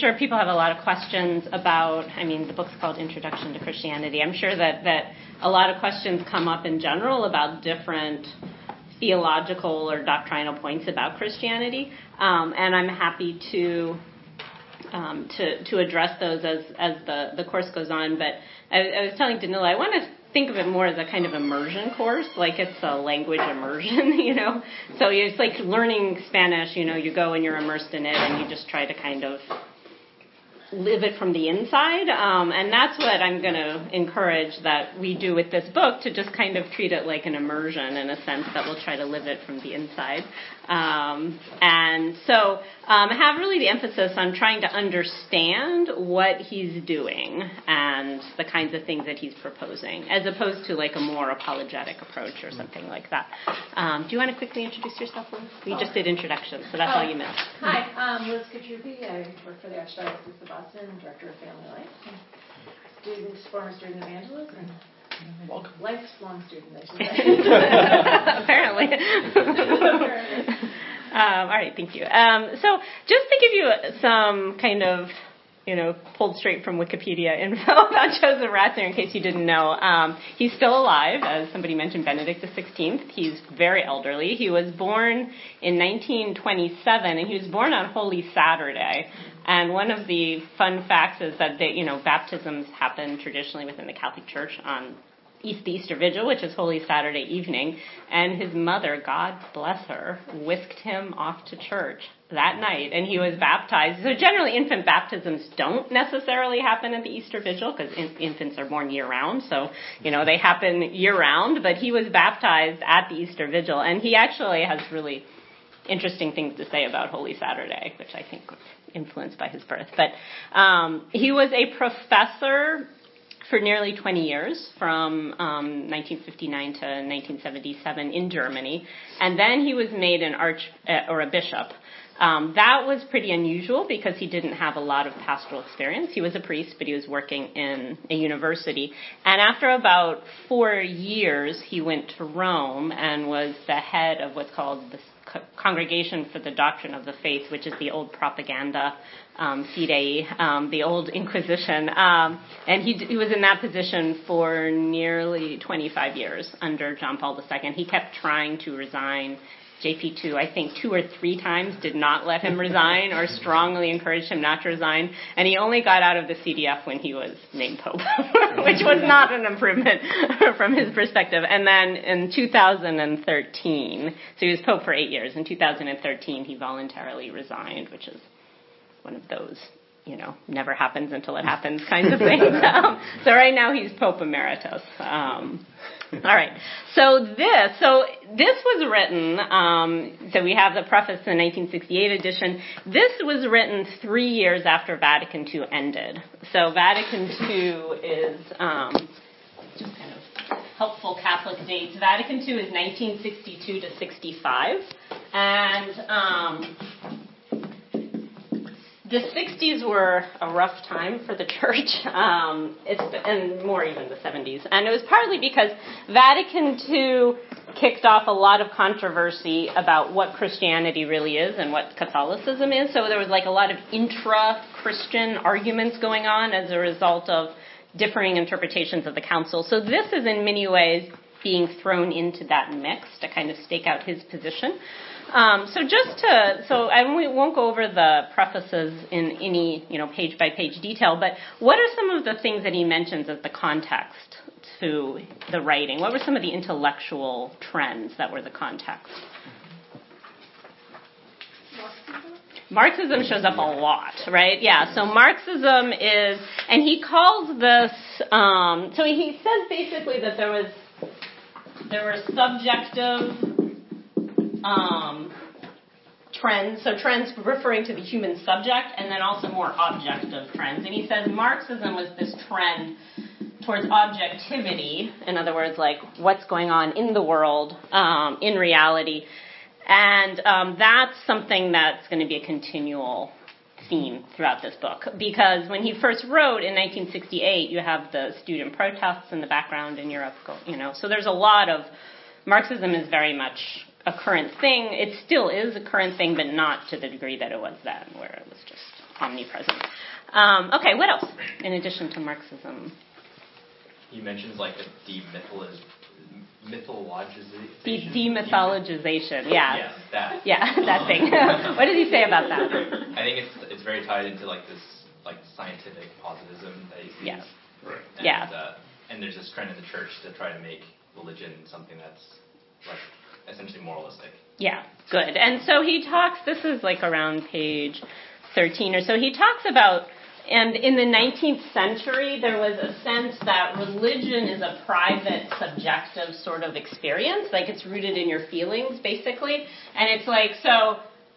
sure people have a lot of questions about, the book's called Introduction to Christianity. I'm sure that a lot of questions come up in general about different theological or doctrinal points about Christianity, and I'm happy to address those as the course goes on. But I was telling Danila, I want to think of it more as a kind of immersion course, like it's a language immersion, So it's like learning Spanish, you go and you're immersed in it and you just try to kind of live it from the inside. And that's what I'm going to encourage that we do with this book, to just kind of treat it like an immersion in a sense that we'll try to live it from the inside. And so have really the emphasis on trying to understand what he's doing and the kinds of things that he's proposing, as opposed to like a more apologetic approach or something like that. Do you want to quickly introduce yourself, Liz? We just did introductions, so that's all you missed. Hi, I'm Liz Katrupi. I work for the Archdiocese of Boston, Director of Family Life. Former student evangelist, and lifelong student, I should say. Apparently. All right, thank you. So just to give you some kind of, pulled straight from Wikipedia info about Joseph Ratzinger, in case you didn't know, he's still alive. As somebody mentioned, Benedict XVI. He's very elderly. He was born in 1927, and he was born on Holy Saturday. And one of the fun facts is that baptisms happen traditionally within the Catholic Church on the Easter Vigil, which is Holy Saturday evening, and his mother, God bless her, whisked him off to church that night, and he was baptized. So generally infant baptisms don't necessarily happen at the Easter Vigil, because infants are born year-round, so, they happen year-round, but he was baptized at the Easter Vigil, and he actually has really interesting things to say about Holy Saturday, which I think was influenced by his birth. But he was a professor for nearly 20 years, from 1959 to 1977 in Germany, and then he was made a bishop. That was pretty unusual because he didn't have a lot of pastoral experience. He was a priest, but he was working in a university. And after about 4 years, he went to Rome and was the head of what's called the Congregation for the Doctrine of the Faith, which is the old propaganda fidei, the old Inquisition. And he was in that position for nearly 25 years under John Paul II. He kept trying to resign. JP2, I think 2 or 3 times, did not let him resign or strongly encouraged him not to resign. And he only got out of the CDF when he was named Pope, which was not an improvement from his perspective. And then in 2013, so he was Pope for 8 years. In 2013, he voluntarily resigned, which is one of those, never happens until it happens kinds of things. So right now he's Pope Emeritus. All right. So this was written, so we have the preface, the 1968 edition. This was written 3 years after Vatican II ended. So Vatican II is just kind of helpful Catholic dates. Vatican II is 1962 to 65. And the 60s were a rough time for the church, and more even the 70s. And it was partly because Vatican II kicked off a lot of controversy about what Christianity really is and what Catholicism is. So there was like a lot of intra-Christian arguments going on as a result of differing interpretations of the council. So this is in many ways being thrown into that mix to kind of stake out his position. We won't go over the prefaces in any, page by page detail, but what are some of the things that he mentions as the context to the writing? What were some of the intellectual trends that were the context? Marxism shows up a lot, right? Yeah, so Marxism is, and he calls this, so he says basically that there were subjective trends, so trends referring to the human subject, and then also more objective trends. And he says Marxism was this trend towards objectivity, in other words, like what's going on in the world, in reality. And that's something that's going to be a continual theme throughout this book, because when he first wrote in 1968, you have the student protests in the background in Europe, so there's a lot of, Marxism is very much a current thing. It still is a current thing, but not to the degree that it was then, where it was just omnipresent. Okay, what else in addition to Marxism? He mentions like a demythologization. Demythologization, yeah. Yes, that. Yeah, that thing. What does he say about that? I think it's very tied into like this like scientific positivism that he sees. Yeah. Right. And there's this trend in the church to try to make religion something that's like essentially moralistic. Yeah, good. And so he talks, this is like around page 13 or so, he talks about, and in the 19th century, there was a sense that religion is a private, subjective sort of experience, like it's rooted in your feelings, basically. And it's like, so,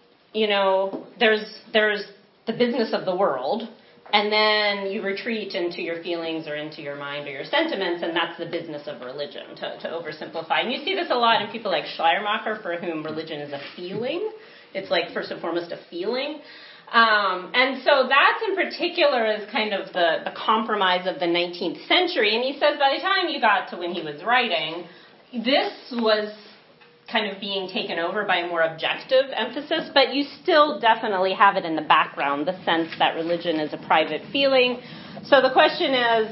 there's the business of the world, and then you retreat into your feelings or into your mind or your sentiments, and that's the business of religion, to oversimplify. And you see this a lot in people like Schleiermacher, for whom religion is a feeling. It's like, first and foremost, a feeling. And so that's in particular is kind of the compromise of the 19th century. And he says by the time you got to when he was writing, this was kind of being taken over by a more objective emphasis, but you still definitely have it in the background, the sense that religion is a private feeling. So the question is,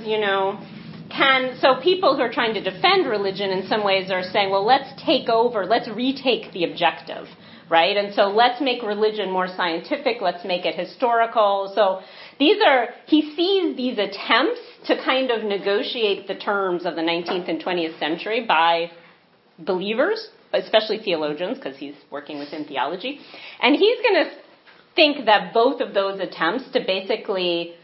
so people who are trying to defend religion in some ways are saying, well, let's retake the objective, right? And so let's make religion more scientific, let's make it historical. So he sees these attempts to kind of negotiate the terms of the 19th and 20th century by believers, especially theologians, because he's working within theology. And he's going to think that both of those attempts to basically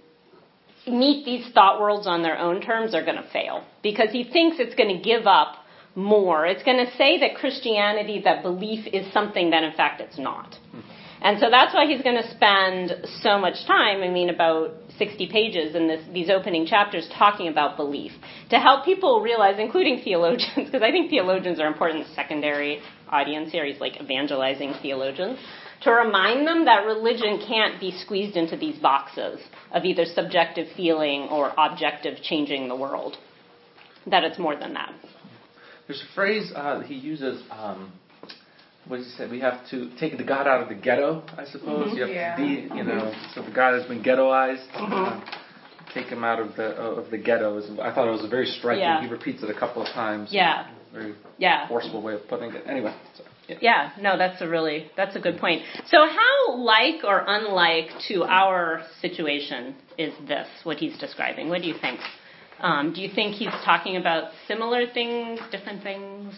meet these thought worlds on their own terms are going to fail, because he thinks it's going to give up more. It's going to say that Christianity, that belief is something that in fact it's not. And so that's why he's going to spend so much time, about 60 pages in these opening chapters talking about belief, to help people realize, including theologians, because I think theologians are important secondary audience here. He's like evangelizing theologians, to remind them that religion can't be squeezed into these boxes of either subjective feeling or objective changing the world, that it's more than that. There's a phrase that he uses, what does he say? We have to take the God out of the ghetto, I suppose. Mm-hmm. You have to so the God has been ghettoized. Mm-hmm. Take him out of the ghettos. I thought it was a very striking. Yeah. He repeats it a couple of times. Yeah. Very forceful way of putting it. Anyway. So, that's a good point. So how like or unlike to our situation is this, what he's describing? What do you think? Do you think he's talking about similar things, different things?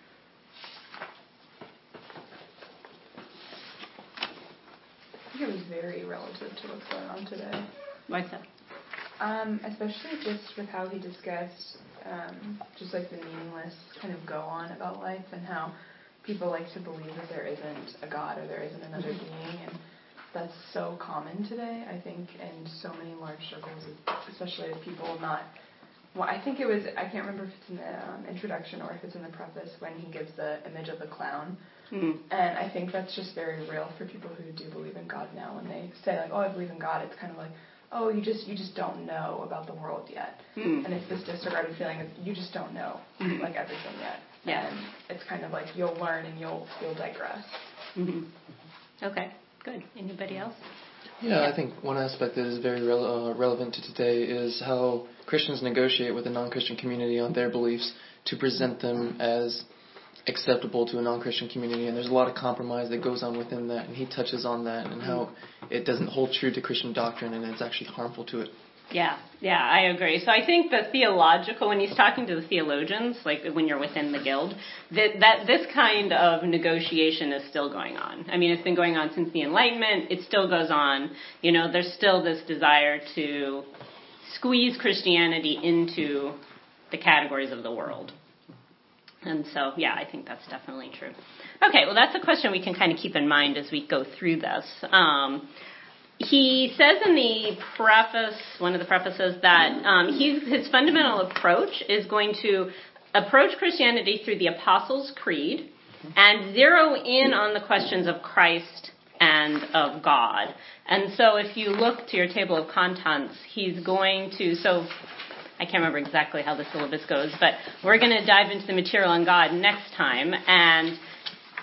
I think it was very relative to what's going on today. Why so? Especially just with how he discussed just like the meaningless kind of go on about life, and how people like to believe that there isn't a God or there isn't another being, and that's so common today, I think, in so many large circles, especially of people not. Well, I think it was, I can't remember if it's in the introduction or if it's in the preface, when he gives the image of the clown. And I think that's just very real for people who do believe in God now. When they say, like, oh, I believe in God, it's kind of like, oh, you just don't know about the world yet. And it's this disregarded feeling of you just don't know, like, everything yet. Yeah. And it's kind of like you'll learn and you'll digress. Okay, good. Anybody else? Yeah, I think one aspect that is very relevant to today is how Christians negotiate with the non-Christian community on their beliefs to present them as acceptable to a non-Christian community, and there's a lot of compromise that goes on within that, and he touches on that and how it doesn't hold true to Christian doctrine and it's actually harmful to it. Yeah, I agree. So I think the theological, when he's talking to the theologians, like when you're within the guild, that this kind of negotiation is still going on. It's been going on since the Enlightenment. It still goes on. There's still this desire to squeeze Christianity into the categories of the world. And so, I think that's definitely true. Okay, well, that's a question we can kind of keep in mind as we go through this. He says in the preface, one of the prefaces, that his fundamental approach is going to approach Christianity through the Apostles' Creed and zero in on the questions of Christ and of God. And so if you look to your table of contents, he's going to, I can't remember exactly how the syllabus goes, but we're going to dive into the material on God next time. And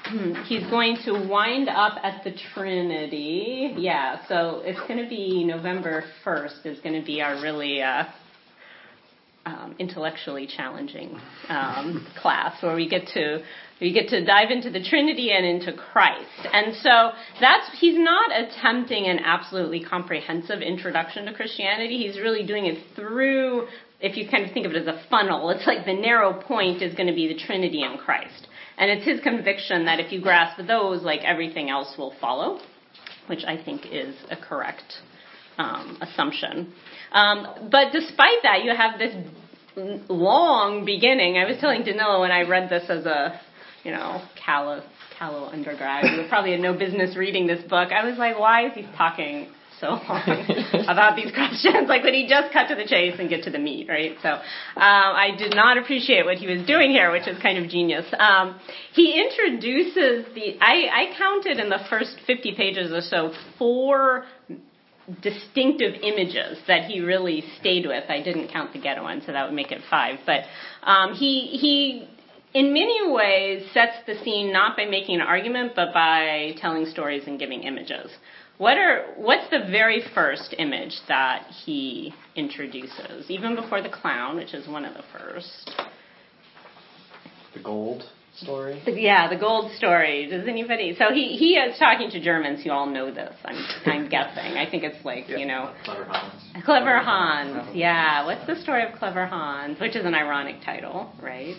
he's going to wind up at the Trinity. Yeah, so it's going to be November 1st is going to be our really intellectually challenging class where we get to dive into the Trinity and into Christ. And so he's not attempting an absolutely comprehensive introduction to Christianity. He's really doing it through, if you kind of think of it as a funnel, it's like the narrow point is going to be the Trinity and Christ. And it's his conviction that if you grasp those, like everything else will follow, which I think is a correct assumption. But despite that, you have this long beginning. I was telling Danilo when I read this as a, callow undergrad, who probably had no business reading this book, I was like, why is he talking so long about these questions? Like, would he just cut to the chase and get to the meat, right? So I did not appreciate what he was doing here, which is kind of genius. He introduces I counted in the first 50 pages or so 4 distinctive images that he really stayed with. I didn't count the ghetto one, so that would make it 5. But he in many ways sets the scene not by making an argument, but by telling stories and giving images. What's the very first image that he introduces, even before the clown, which is one of the first? The gold story? Yeah, the gold story. Does anybody? So he is talking to Germans who all know this, I'm guessing. I think it's like, Clever Hans. Clever Hans, yeah. What's the story of Clever Hans? Which is an ironic title, right?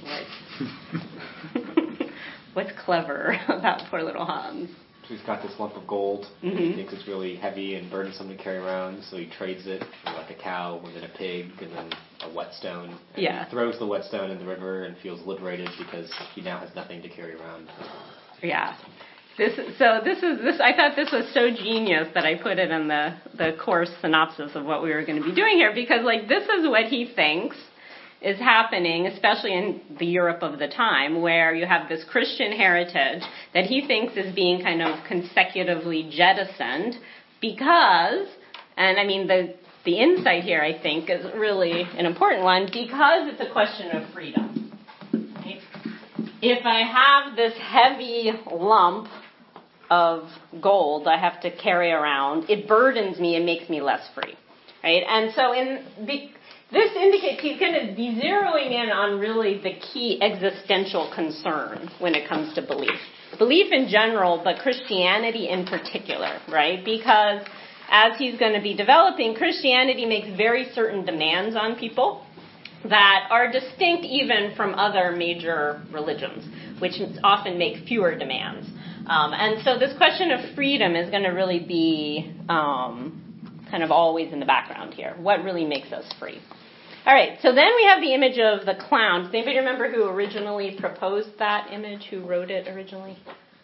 What's clever about poor little Hans? He's got this lump of gold. Mm-hmm. He thinks it's really heavy and burdensome to carry around, so he trades it for like a cow and then a pig and then a whetstone. And he throws the whetstone in the river and feels liberated because he now has nothing to carry around. Yeah. This. I thought this was so genius that I put it in the course synopsis of what we were going to be doing here, because this is what he thinks is happening, especially in the Europe of the time, where you have this Christian heritage that he thinks is being kind of consecutively jettisoned because, and I mean the insight here I think is really an important one, because it's a question of freedom. Right? If I have this heavy lump of gold I have to carry around, it burdens me and makes me less free. Right? And so this indicates he's going to be zeroing in on really the key existential concern when it comes to belief. Belief in general, but Christianity in particular, right? Because as he's going to be developing, Christianity makes very certain demands on people that are distinct even from other major religions, which often make fewer demands. And so this question of freedom is going to really be kind of always in the background here. What really makes us free? All right, so then we have the image of the clown. Does anybody remember who originally proposed that image, who wrote it originally?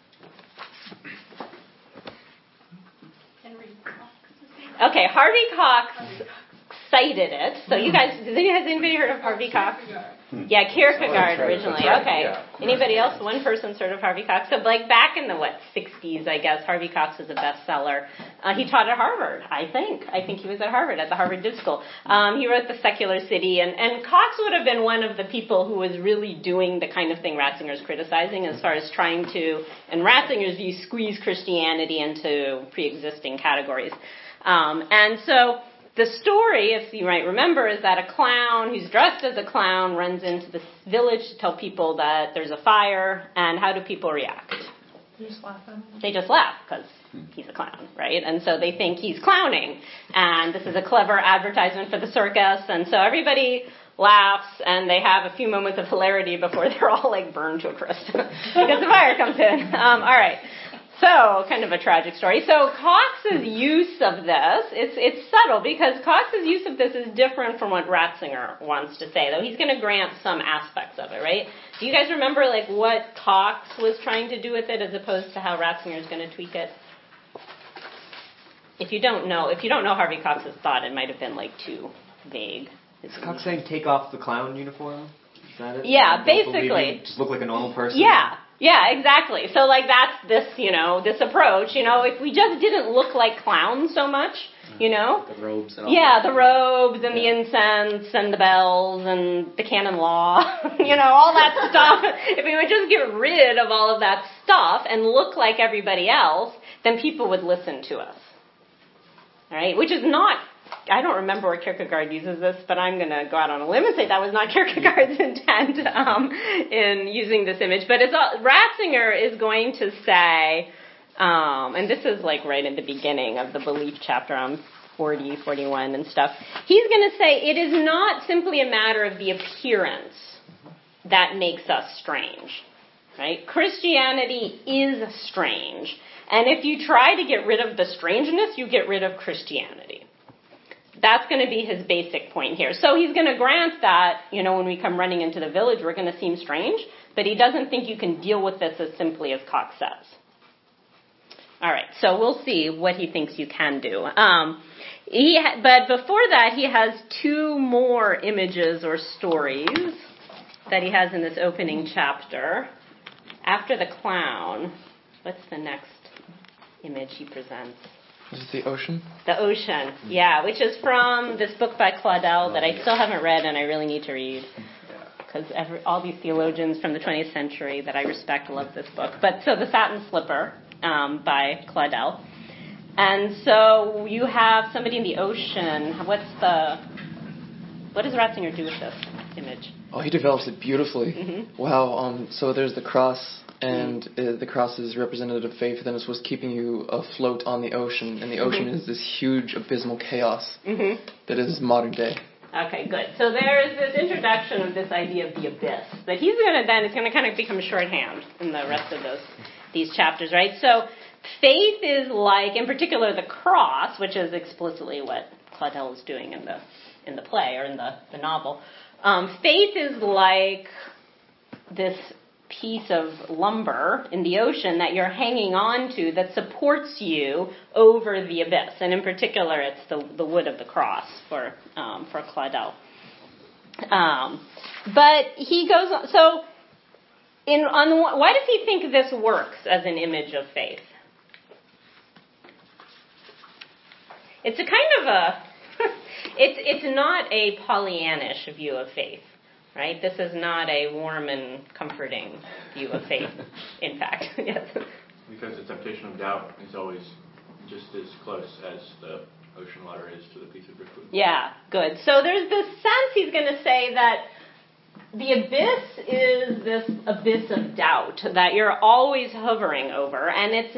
Henry Cox. Okay, Harvey Cox cited it. So you guys, has anybody heard of Harvey Cox? Yeah, Kierkegaard originally. Okay. Anybody else? One person's heard of Harvey Cox. So back in the 60s, I guess, Harvey Cox was a bestseller. He taught at Harvard, I think. I think he was at Harvard, at the Harvard Div School. He wrote The Secular City, and Cox would have been one of the people who was really doing the kind of thing Ratzinger's criticizing as far as trying to, in Ratzinger's view, squeeze Christianity into pre-existing categories. And so the story, if you might remember, is that a clown who's dressed as a clown runs into this village to tell people that there's a fire, and how do people react? They just laugh at him. They just laugh because he's a clown, right? And so they think he's clowning, and this is a clever advertisement for the circus, and so everybody laughs, and they have a few moments of hilarity before they're all burned to a crisp because the fire comes in. All right. So, kind of a tragic story. So, Cox's use of this, it's subtle, because Cox's use of this is different from what Ratzinger wants to say, though he's going to grant some aspects of it, right? Do you guys remember, what Cox was trying to do with it as opposed to how Ratzinger is going to tweak it? If you don't know Harvey Cox's thought, it might have been, too vague. Is Cox saying take off the clown uniform? Is that it? Yeah, basically. Just look like a normal person? Yeah, exactly. So, that's this, this approach. If we just didn't look like clowns so much, you know? The robes and all the robes and the incense and the bells and the canon law, all that stuff. If we would just get rid of all of that stuff and look like everybody else, then people would listen to us. All right? Which is not, I don't remember where Kierkegaard uses this, but I'm going to go out on a limb and say that was not Kierkegaard's intent in using this image. But Ratzinger is going to say, and this is like right in the beginning of the belief chapter on 40, 41 and stuff. He's going to say it is not simply a matter of the appearance that makes us strange, right? Christianity is strange. And if you try to get rid of the strangeness, you get rid of Christianity. That's going to be his basic point here. So he's going to grant that, when we come running into the village, we're going to seem strange, but he doesn't think you can deal with this as simply as Cox says. All right, so we'll see what he thinks you can do. But before that, he has two more images or stories that he has in this opening chapter. After the clown, what's the next image he presents? Is it the ocean? The ocean, which is from this book by Claudel that I still haven't read and I really need to read. Because all these theologians from the 20th century that I respect love this book. But so The Satin Slipper by Claudel. And so you have somebody in the ocean. What does Ratzinger do with this image? Oh, he develops it beautifully. Mm-hmm. Wow. So there's the cross, and the cross is representative of faith, and it's what's keeping you afloat on the ocean. And the ocean is this huge abysmal chaos that is modern day. Okay, good. So there's this introduction of this idea of the abyss that he's going to kind of become shorthand in the rest of these chapters, right? So faith is like, in particular, the cross, which is explicitly what Claudel is doing in the play or in the novel. Faith is like this piece of lumber in the ocean that you're hanging on to that supports you over the abyss. And in particular, it's the wood of the cross for Claudel. But he goes on. So, why does he think this works as an image of faith? It's a kind of it's not a Pollyannish view of faith. Right? This is not a warm and comforting view of faith, in fact. Yes. Because the temptation of doubt is always just as close as the ocean water is to the piece of driftwood. Yeah, good. So there's this sense he's going to say that the abyss is this abyss of doubt that you're always hovering over, and it's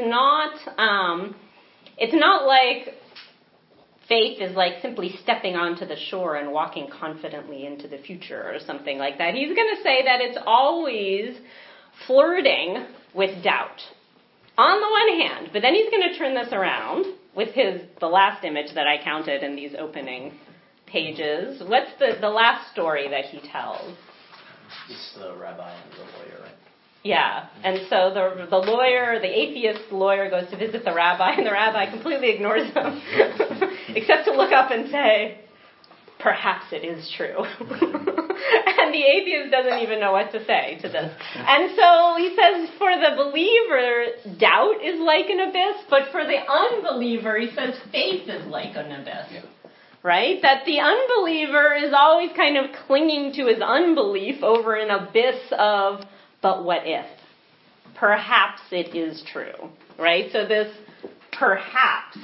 not like faith is like simply stepping onto the shore and walking confidently into the future or something like that. He's going to say that it's always flirting with doubt on the one hand, but then he's going to turn this around with the last image that I counted in these opening pages. What's the last story that he tells? It's the rabbi and the lawyer, right? Yeah, and so the lawyer, the atheist lawyer, goes to visit the rabbi, and the rabbi completely ignores him, except to look up and say, perhaps it is true. And the atheist doesn't even know what to say to this. And so he says, for the believer, doubt is like an abyss, but for the unbeliever, he says, faith is like an abyss. Yeah. Right? That the unbeliever is always kind of clinging to his unbelief over an abyss of, but what if? Perhaps it is true. Right? So this perhaps.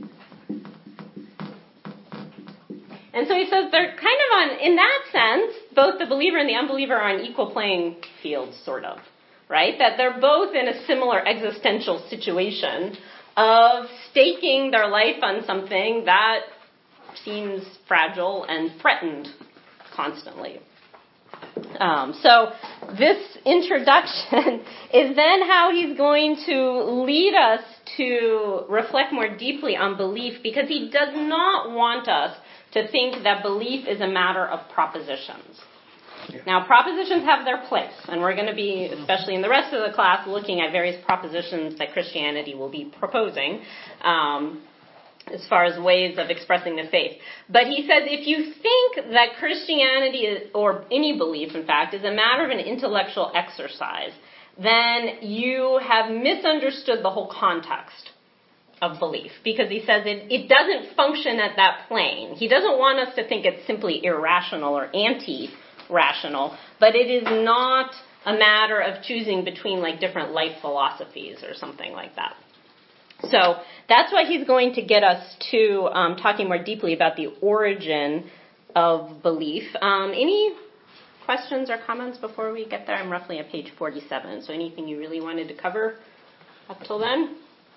And so he says they're kind of in that sense, both the believer and the unbeliever are on equal playing fields, sort of. Right? That they're both in a similar existential situation of staking their life on something that seems fragile and threatened constantly. So this introduction is then how he's going to lead us to reflect more deeply on belief, because he does not want us to think that belief is a matter of propositions. Yeah. Now, propositions have their place, and we're going to be, especially in the rest of the class, looking at various propositions that Christianity will be proposing as far as ways of expressing the faith. But he says if you think that Christianity is, or any belief, in fact, is a matter of an intellectual exercise, then you have misunderstood the whole context of belief, because he says it doesn't function at that plane. He doesn't want us to think it's simply irrational or anti-rational, but it is not a matter of choosing between like different life philosophies or something like that. So that's why he's going to get us to talking more deeply about the origin of belief. Any questions or comments before we get there? I'm roughly at page 47, so anything you really wanted to cover up till then?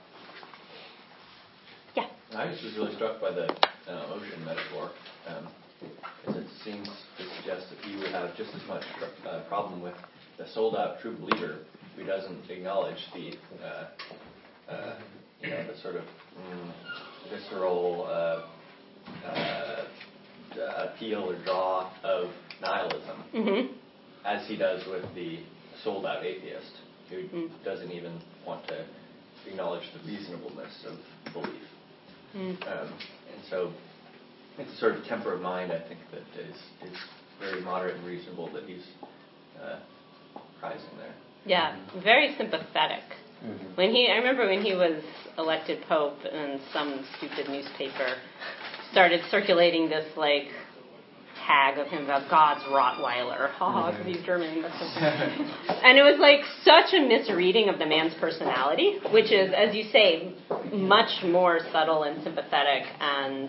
Yeah. I was just really struck by the ocean metaphor, because it seems to suggest that he would have just as much problem with the sold-out true believer who doesn't acknowledge the the sort of visceral appeal or draw of nihilism, as he does with the sold-out atheist who doesn't even want to acknowledge the reasonableness of belief. And so it's a sort of temper of mind, I think, that is very moderate and reasonable that he's prizing there. Yeah, very sympathetic. I remember when he was elected Pope and some stupid newspaper started circulating this like tag of him about God's Rottweiler. Because he's German. That's so funny. And it was like such a misreading of the man's personality, which is, as you say, much more subtle and sympathetic and,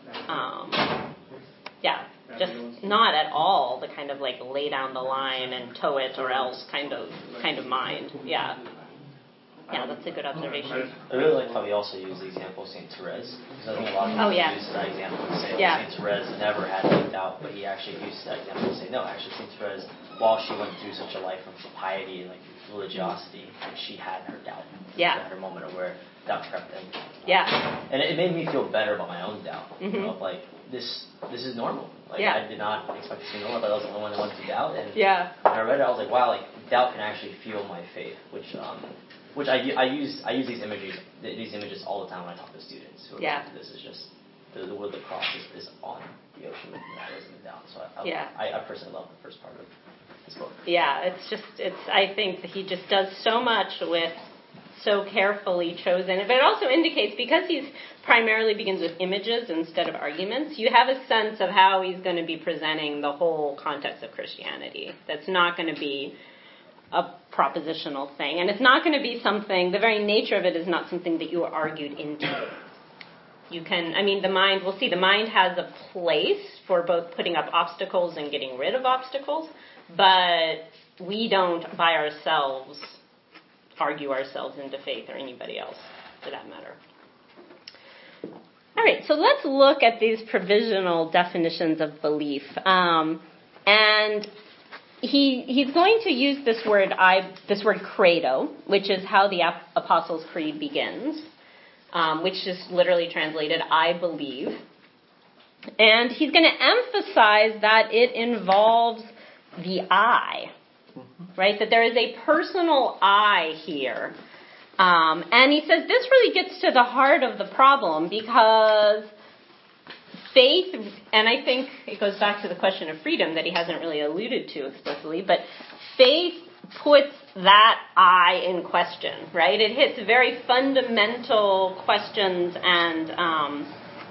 just not at all the kind of like lay down the line and tow it or else kind of mind. Yeah. Yeah, that's a good observation. I really like how he also used the example of St. Therese, because I think a lot of people use that example to say, St. Therese never had any doubt, but he actually used that example to say, no, actually St. Therese, while she went through such a life of piety and like religiosity, she had her doubt. She had her moment of where doubt crept in. And it made me feel better about my own doubt. You know, like, this is normal. Like, I did not expect this to be normal, but I was the only one that went through doubt. And when I read it, I was like, wow, like, doubt can actually fuel my faith, which I use these images all the time when I talk to students who are going through this. Is just the word of the cross is on the ocean with nihilism and doubt. So I personally love the first part of this book. Yeah, I think that he just does so much with so carefully chosen. But it also indicates, because he's primarily begins with images instead of arguments, you have a sense of how he's going to be presenting the whole context of Christianity. That's not going to be a propositional thing. And it's not going to be something, the very nature of it is not something that you are argued into. You can, the mind, we'll see, the mind has a place for both putting up obstacles and getting rid of obstacles, but we don't by ourselves argue ourselves into faith, or anybody else for that matter. All right, so let's look at these provisional definitions of belief. And he's going to use this word credo, which is how the Apostles' Creed begins, which is literally translated, I believe. And he's going to emphasize that it involves the I, right? That there is a personal I here. And he says this really gets to the heart of the problem, because faith, and I think it goes back to the question of freedom that he hasn't really alluded to explicitly, but faith puts that I in question, right? It hits very fundamental questions and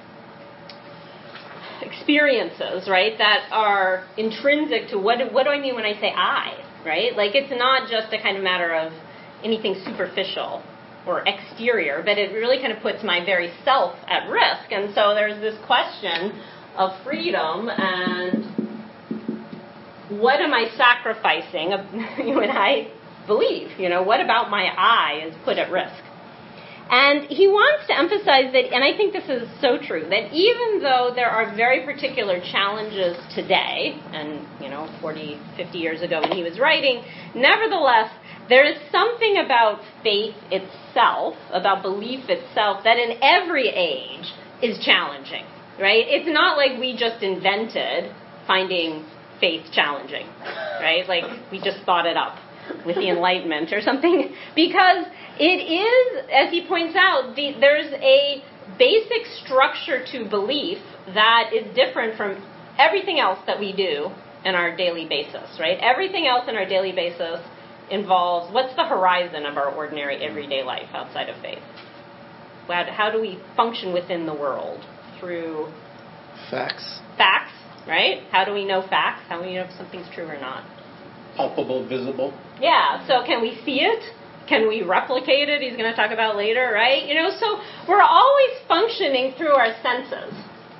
experiences, right, that are intrinsic to what do I mean when I say I, right? Like, it's not just a kind of matter of anything superficial or exterior, but it really kind of puts my very self at risk. And so there's this question of freedom and what am I sacrificing when I believe? What about my I is put at risk? And he wants to emphasize that, and I think this is so true, that even though there are very particular challenges today, and 40, 50 years ago when he was writing, nevertheless, there is something about faith itself, about belief itself, that in every age is challenging, right? It's not like we just invented finding faith challenging, right? Like we just thought it up with the Enlightenment or something, because it is, as he points out, there's a basic structure to belief that is different from everything else that we do in our daily basis, right? Everything else in our daily basis involves, what's the horizon of our ordinary everyday life outside of faith? How do we function within the world? Through facts. Facts, right? How do we know facts? How do we know if something's true or not? Palpable, visible. Yeah, so can we see it? Can we replicate it? He's going to talk about later, right? So we're always functioning through our senses.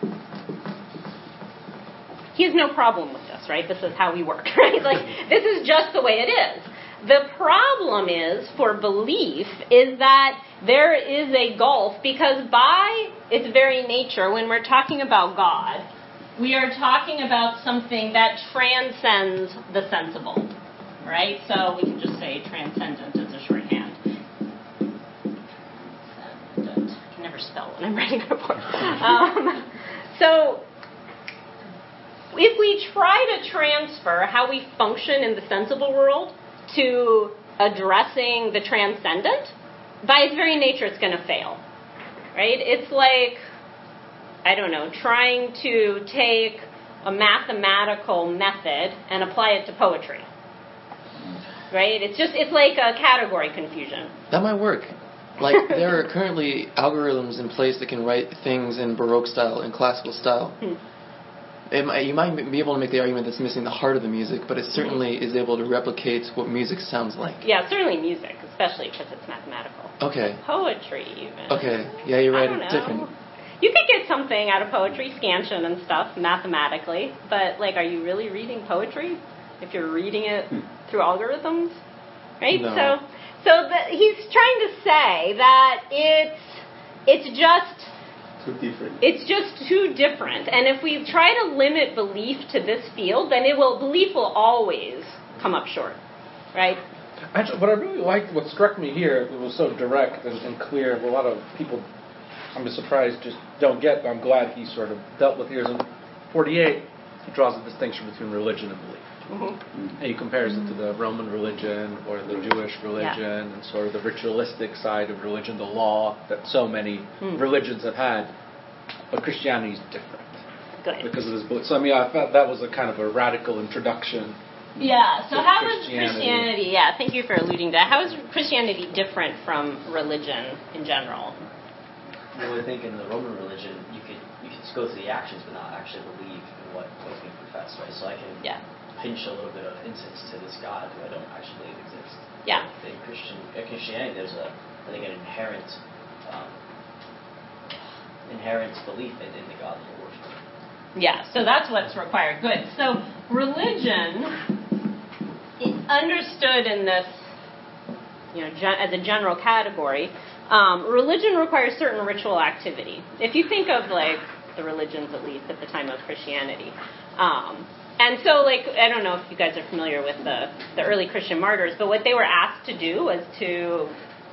He has no problem with this, right? This is how we work, right? Like, this is just the way it is. The problem is, for belief, is that there is a gulf, because by its very nature, when we're talking about God, we are talking about something that transcends the sensible, right? So we can just say transcendent as a shorthand. Transcendent. I can never spell when I'm writing a report. So if we try to transfer how we function in the sensible world to addressing the transcendent, by its very nature, it's going to fail, right? It's like, I don't know, trying to take a mathematical method and apply it to poetry, right? It's like a category confusion. That might work. Like, there are currently algorithms in place that can write things in Baroque style and classical style. You might be able to make the argument that's missing the heart of the music, but it certainly is able to replicate what music sounds like. Yeah, certainly music, especially because it's mathematical. Okay. Poetry, even. Okay. Yeah, you're right. It's different. You could get something out of poetry, scansion and stuff, mathematically, but, like, are you really reading poetry if you're reading it through algorithms? Right? No. So he's trying to say that it's just... Too different. It's just too different. And if we try to limit belief to this field, then belief will always come up short, right? Actually, what I really liked, what struck me here, it was so direct and clear. A lot of people, I'm surprised, just don't get, but I'm glad he sort of dealt with here. In 48, he draws a distinction between religion and belief. And he compares it to the Roman religion or the Jewish religion and sort of the ritualistic side of religion, the law that so many religions have had. But Christianity is different. Good. Because of his belief. So, I thought that was a kind of a radical introduction. Yeah, so how is Christianity, thank you for alluding to that. How is Christianity different from religion in general? Well, I think in the Roman religion, you could just go through the actions but not actually believe in what's being professed, right? So I can pinch a little bit of incense to this God who I don't actually believe exists. Yeah. In Christianity, there's an inherent belief in the God that you're worshiping. Yeah, so that's what's required. Good. So religion, understood in this, as a general category, religion requires certain ritual activity. If you think of, like, the religions, at least at the time of Christianity, and so, like, I don't know if you guys are familiar with the early Christian martyrs, but what they were asked to do was to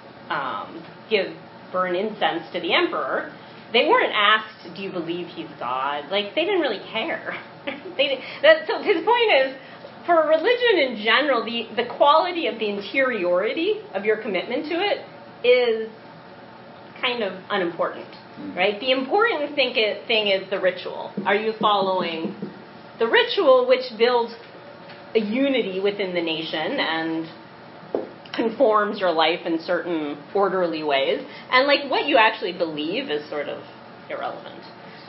burn incense to the emperor. They weren't asked, do you believe he's God? Like, they didn't really care. So his point is, for religion in general, the quality of the interiority of your commitment to it is kind of unimportant, right? The important thing is the ritual. Are you following the ritual, which builds a unity within the nation and conforms your life in certain orderly ways? And, like, what you actually believe is sort of irrelevant.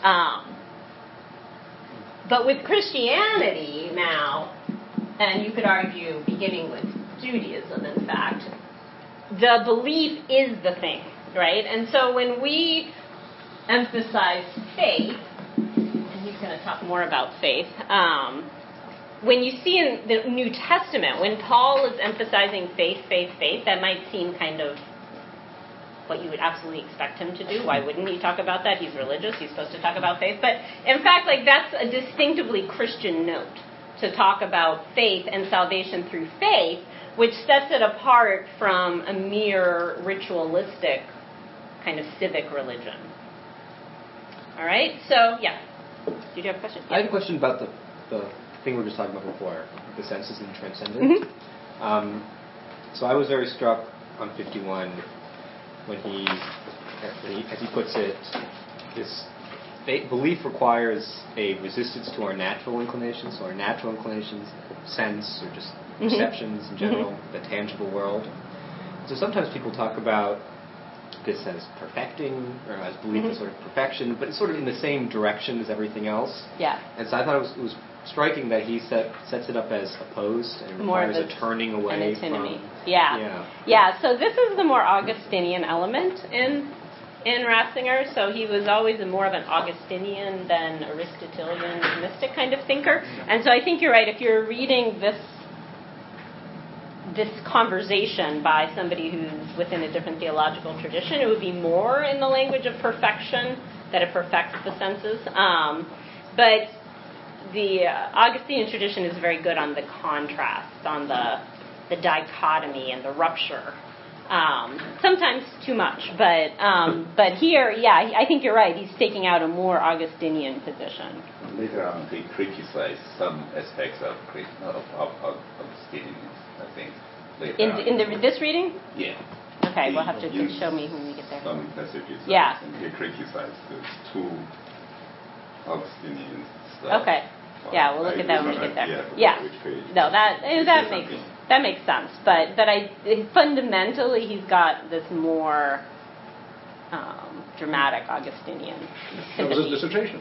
But with Christianity now, and you could argue beginning with Judaism, in fact, the belief is the thing, right? And so when we emphasize faith, and he's going to talk more about faith, when you see in the New Testament, when Paul is emphasizing faith, that might seem kind of what you would absolutely expect him to do. Why wouldn't he talk about that? He's religious. He's supposed to talk about faith. But in fact, like, that's a distinctively Christian note, to talk about faith and salvation through faith, which sets it apart from a mere ritualistic kind of civic religion. All right? So, yeah. Did you have a question? I had a question about the thing we were just talking about before, the senses and the transcendent. So I was very struck on 51 when he, as he puts it, this belief requires a resistance to our natural inclinations. So our natural inclinations, sense, or just perceptions in general, the tangible world. So sometimes people talk about this as perfecting, or as belief as sort of perfection, but it's sort of in the same direction as everything else. Yeah. And so I thought it was striking that he sets it up as opposed and requires a turning away from... Yeah, so this is the more Augustinian element in Ratzinger. So he was always more of an Augustinian than Aristotelian mystic kind of thinker. And so I think you're right. If you're reading this conversation by somebody who's within a different theological tradition, it would be more in the language of perfection, that it perfects the senses. But the Augustinian tradition is very good on the contrast, on the dichotomy and the rupture. Sometimes too much, but here, I think you're right. He's taking out a more Augustinian position. Later on, he criticized some aspects of Augustinianism, I think. In this reading? Yeah. Okay, we'll have to show me when we get there. Some passages. Yeah. And he criticized the two Augustinian stuff. Okay. Yeah, we'll look at that when we get there. No, that makes sense. But fundamentally, he's got this more dramatic Augustinian sympathy. That was his dissertation.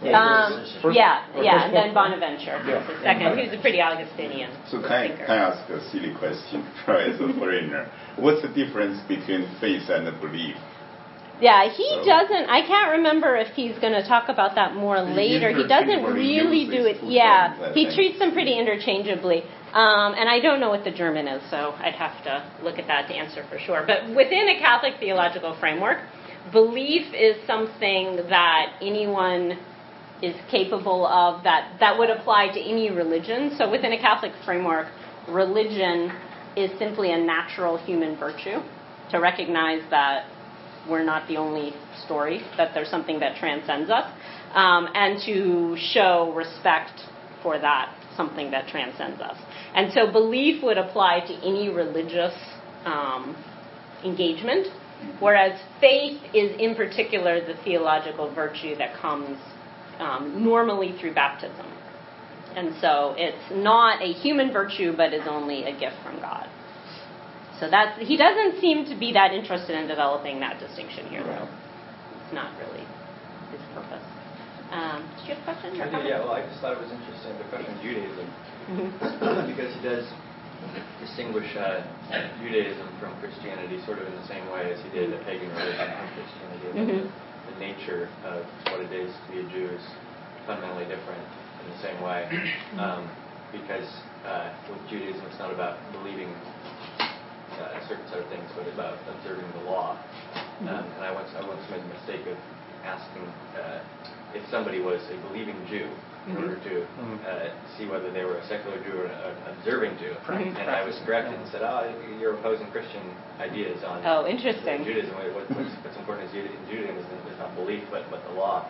And then Bonaventure, the second, who's a pretty Augustinian So can I ask a silly question as a foreigner? What's the difference between faith and belief? Yeah, he doesn't. I can't remember if he's going to talk about that more later. He doesn't really do it. Yeah, he treats them pretty interchangeably. And I don't know what the German is, so I'd have to look at that to answer for sure. But within a Catholic theological framework, belief is something that anyone is capable of, that would apply to any religion. So within a Catholic framework, religion is simply a natural human virtue, to recognize that we're not the only story, that there's something that transcends us, and to show respect for that something that transcends us. And so belief would apply to any religious engagement, whereas faith is in particular the theological virtue that comes normally through baptism. And so it's not a human virtue, but is only a gift from God. So he doesn't seem to be that interested in developing that distinction here, though. It's not really his purpose. Did you have a question? Well, I just thought it was interesting, the question of Judaism, because he does distinguish Judaism from Christianity sort of in the same way as he did a pagan religion from Christianity. The nature of what it is to be a Jew is fundamentally different in the same way, because with Judaism it's not about believing a certain sort of things, but about observing the law. And I once made the mistake of asking if somebody was a believing Jew in order to see whether they were a secular Jew or an observing Jew. And I was corrected and said, you're opposing Christian ideas on interesting. Judaism. What's important in Judaism is not belief, but the law.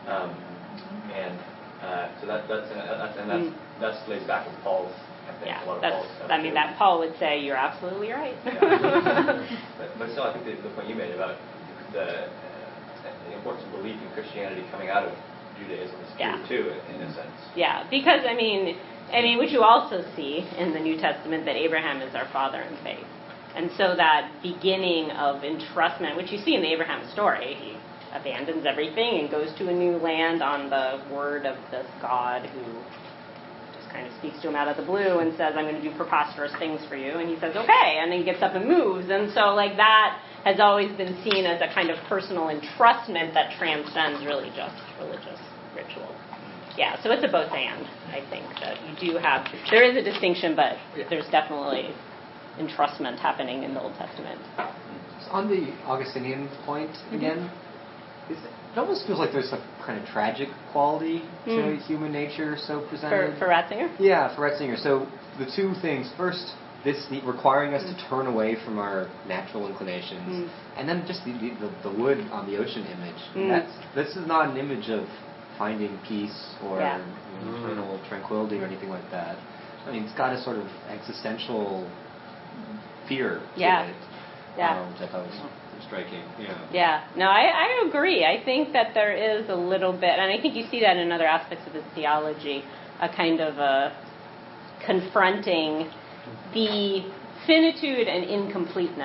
So that lays back with Paul's. That Paul would say you're absolutely right. But still, I think the point you made about the importance of belief in Christianity coming out of Judaism is true too, in a sense. Yeah, because I mean, which you also see in the New Testament, that Abraham is our father in faith, and so that beginning of entrustment, which you see in the Abraham story, he abandons everything and goes to a new land on the word of this God who kind of speaks to him out of the blue and says, I'm going to do preposterous things for you. And he says, okay. And then he gets up and moves. And so that has always been seen as a kind of personal entrustment that transcends really just religious ritual. Yeah, so it's a both and, I think, that you do have, there is a distinction, but there's definitely entrustment happening in the Old Testament. So on the Augustinian point again, it almost feels like there's a kind of tragic quality to human nature so presented. For Ratzinger? Yeah, for Ratzinger. So the two things. First, this requiring us to turn away from our natural inclinations. And then just the wood on the ocean image. This is not an image of finding peace or eternal tranquility or anything like that. I mean, it's got a sort of existential fear to it. Yeah. Which I thought was striking. No, I agree. I think that there is a little bit, and I think you see that in other aspects of his theology, a kind of a confronting the finitude and incompleteness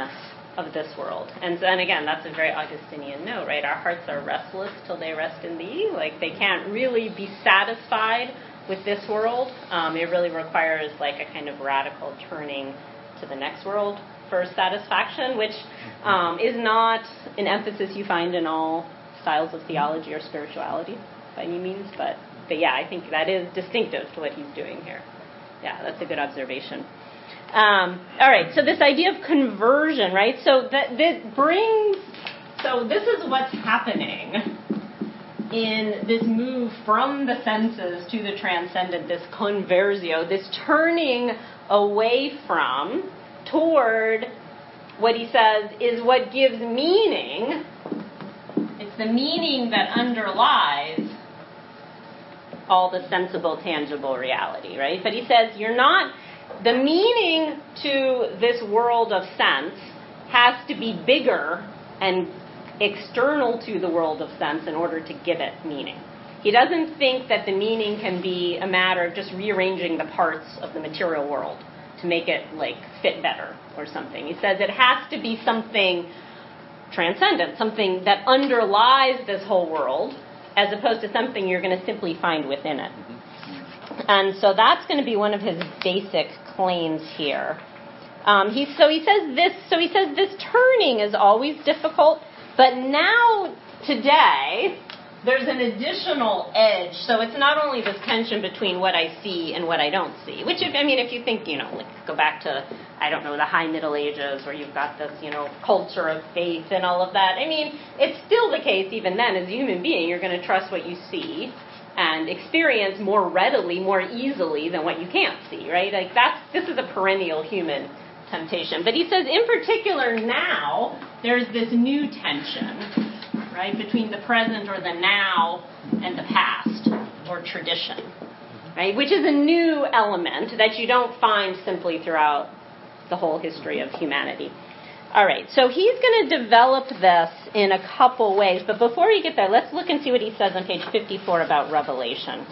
of this world. And again, that's a very Augustinian note, right? Our hearts are restless till they rest in thee. Like, they can't really be satisfied with this world. It really requires like a kind of radical turning to the next world for satisfaction, which is not an emphasis you find in all styles of theology or spirituality by any means, but yeah, I think that is distinctive to what he's doing here. Yeah, that's a good observation. All right, so this idea of conversion, right? So this is what's happening in this move from the senses to the transcendent, this conversio, this turning away from, toward what he says is what gives meaning. It's the meaning that underlies all the sensible, tangible reality, right? But he says the meaning to this world of sense has to be bigger and external to the world of sense in order to give it meaning. He doesn't think that the meaning can be a matter of just rearranging the parts of the material world to make it like fit better or something. He says it has to be something transcendent, something that underlies this whole world, as opposed to something you're going to simply find within it. And so that's going to be one of his basic claims here. He says this turning is always difficult, but now today there's an additional edge. So it's not only this tension between what I see and what I don't see, which if you think, like go back to, the High Middle Ages where you've got this, culture of faith and all of that. It's still the case even then as a human being, you're going to trust what you see and experience more readily, more easily than what you can't see, right? Like this is a perennial human temptation. But he says in particular now, there's this new tension, right, between the present or the now and the past or tradition, right, which is a new element that you don't find simply throughout the whole history of humanity. All right, so he's going to develop this in a couple ways, but before we get there, let's look and see what he says on page 54 about Revelation.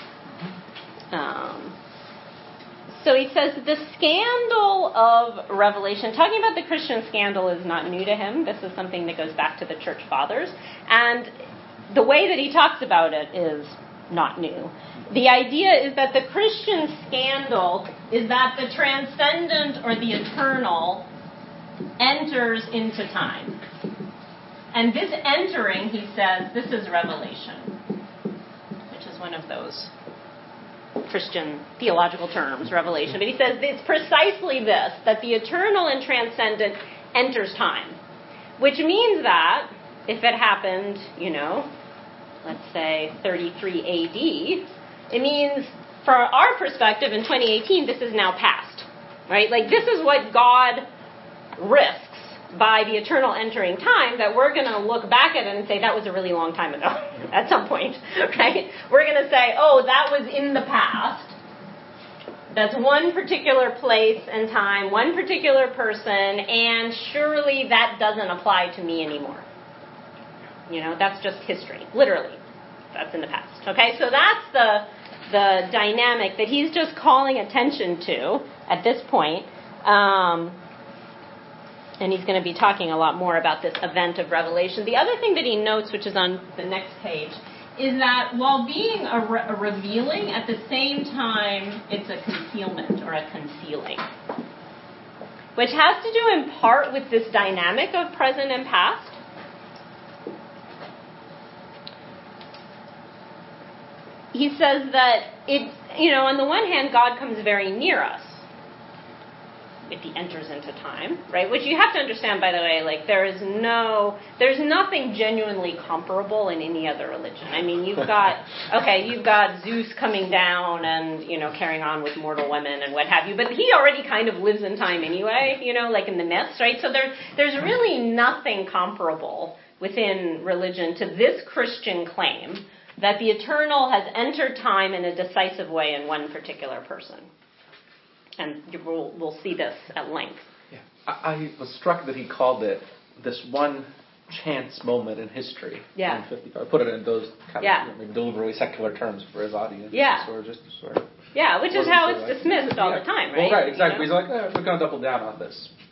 So he says the scandal of Revelation, talking about the Christian scandal is not new to him. This is something that goes back to the church fathers. And the way that he talks about it is not new. The idea is that the Christian scandal is that the transcendent or the eternal enters into time. And this entering, he says, this is revelation, which is one of those Christian theological terms, revelation. But he says it's precisely this, that the eternal and transcendent enters time. Which means that, if it happened, let's say 33 AD, it means, for our perspective in 2018, this is now past. Right? Like, this is what God risks by the eternal entering time, that we're going to look back at it and say that was a really long time ago at some point, right? We're going to say, oh, that was in the past. That's one particular place and time, one particular person, and surely that doesn't apply to me anymore. That's just history, literally. That's in the past. Okay, so that's the dynamic that he's just calling attention to at this point. And he's going to be talking a lot more about this event of Revelation. The other thing that he notes, which is on the next page, is that while being a revealing, at the same time, it's a concealment or a concealing. Which has to do in part with this dynamic of present and past. He says that on the one hand, God comes very near us if he enters into time, right? Which you have to understand, by the way, like there's nothing genuinely comparable in any other religion. You've got Zeus coming down and, carrying on with mortal women and what have you, but he already kind of lives in time anyway, like in the myths, right? So there's really nothing comparable within religion to this Christian claim that the eternal has entered time in a decisive way in one particular person. And we'll see this at length. Yeah. I was struck that he called it this one chance moment in history. Yeah. In 55. I put it in those kind of maybe deliberately secular terms for his audience. Yeah. Or just sort of. Yeah, which is how it's dismissed all the time, right? Well, right, exactly. He's like, we're going to double down on this.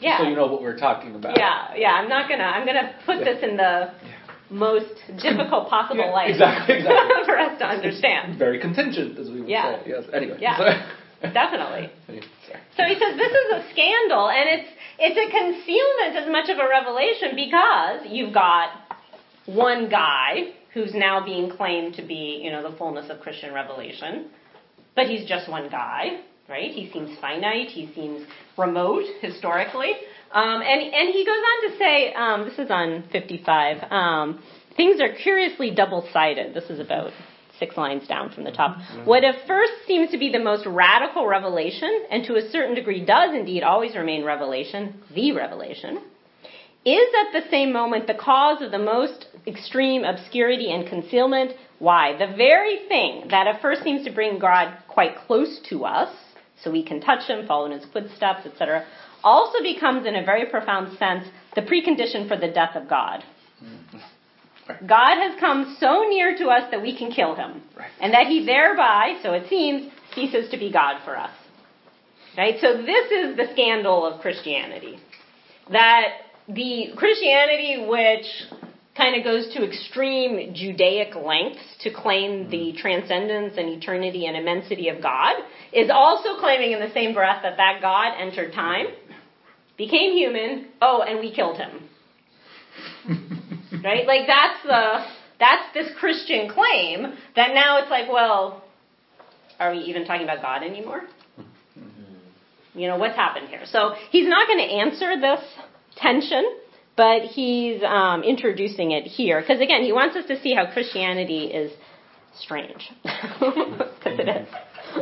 Yeah. So you know what we're talking about. Yeah. I'm gonna put this in the most difficult possible light exactly. for us to understand. Very contingent, as we would say. Yes. Anyway. Yeah. Definitely. So he says this is a scandal, and it's a concealment as much of a revelation because you've got one guy who's now being claimed to be, the fullness of Christian revelation, but he's just one guy, right? He seems finite. He seems remote historically, and he goes on to say, this is on 55. Things are curiously double-sided. This is about 6 lines down from the top. What at first seems to be the most radical revelation, and to a certain degree does indeed always remain revelation, the revelation, is at the same moment the cause of the most extreme obscurity and concealment. Why? The very thing that at first seems to bring God quite close to us, so we can touch him, follow in his footsteps, etc., also becomes in a very profound sense the precondition for the death of God. God has come so near to us that we can kill him. Right. And that he thereby, so it seems, ceases to be God for us. Right? So this is the scandal of Christianity. That the Christianity which kind of goes to extreme Judaic lengths to claim the transcendence and eternity and immensity of God is also claiming in the same breath that God entered time, became human, and we killed him. Right? Like that's this Christian claim that now it's like, well, are we even talking about God anymore? What's happened here? So he's not going to answer this tension, but he's introducing it here. Because again, he wants us to see how Christianity is strange. Because it is.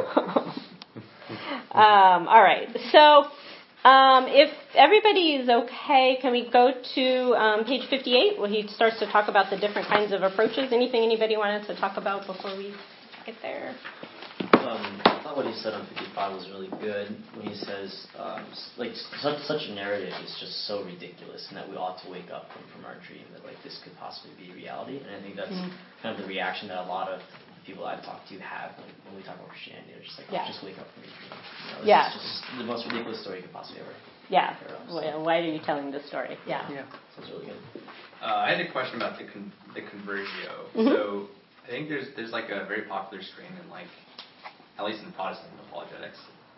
All right. So if everybody is okay, can we go to page 58 where he starts to talk about the different kinds of approaches? Anything anybody wanted to talk about before we get there? I thought what he said on 55 was really good when he says, such a narrative is just so ridiculous and that we ought to wake up from our dream that, this could possibly be reality. And I think that's kind of the reaction that a lot of people I've talked to have when we talk about Christianity. They're just like, just wake up from your dream. It's just the most ridiculous story you could possibly ever hear of. So. Why are you telling this story? Yeah. So it's really good. I had a question about the convergio. So I think there's a very popular strain in at least in Protestant apologetics,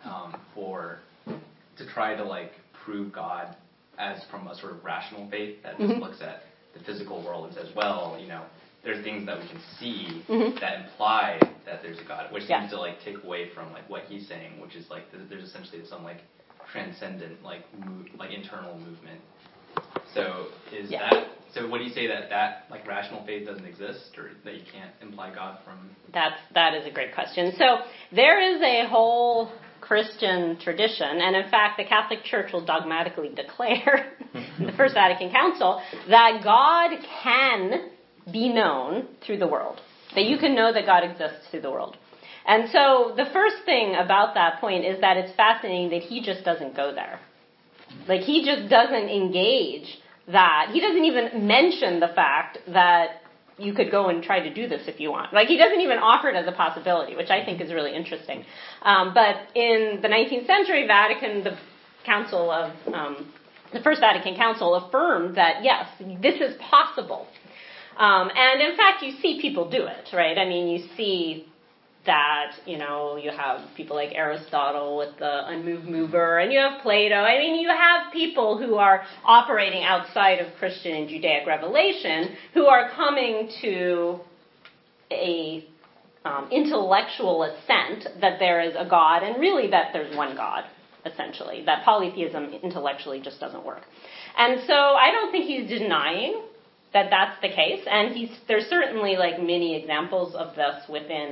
to try to prove God as from a sort of rational faith that just looks at the physical world and says, well, there's things that we can see that imply that there's a God, which seems to take away from what he's saying, which is there's essentially some transcendent internal movement. So is that? So would you say that rational faith doesn't exist, or that you can't imply God from? That is a great question. So there is a whole Christian tradition, and in fact, the Catholic Church will dogmatically declare in the First Vatican Council that God can be known through the world. That you can know that God exists through the world. And so the first thing about that point is that it's fascinating that he just doesn't go there. He just doesn't engage that. He doesn't even mention the fact that you could go and try to do this if you want. He doesn't even offer it as a possibility, which I think is really interesting. But in the 19th century, the Council of the First Vatican Council affirmed that, yes, this is possible. And in fact, you see people do it, right? I mean, you see that, you have people like Aristotle with the unmoved mover, and you have Plato. I mean, you have people who are operating outside of Christian and Judaic revelation who are coming to a intellectual assent that there is a God, and really that there's one God, essentially. That polytheism intellectually just doesn't work. And so I don't think he's denying that that's the case, and there's certainly many examples of this within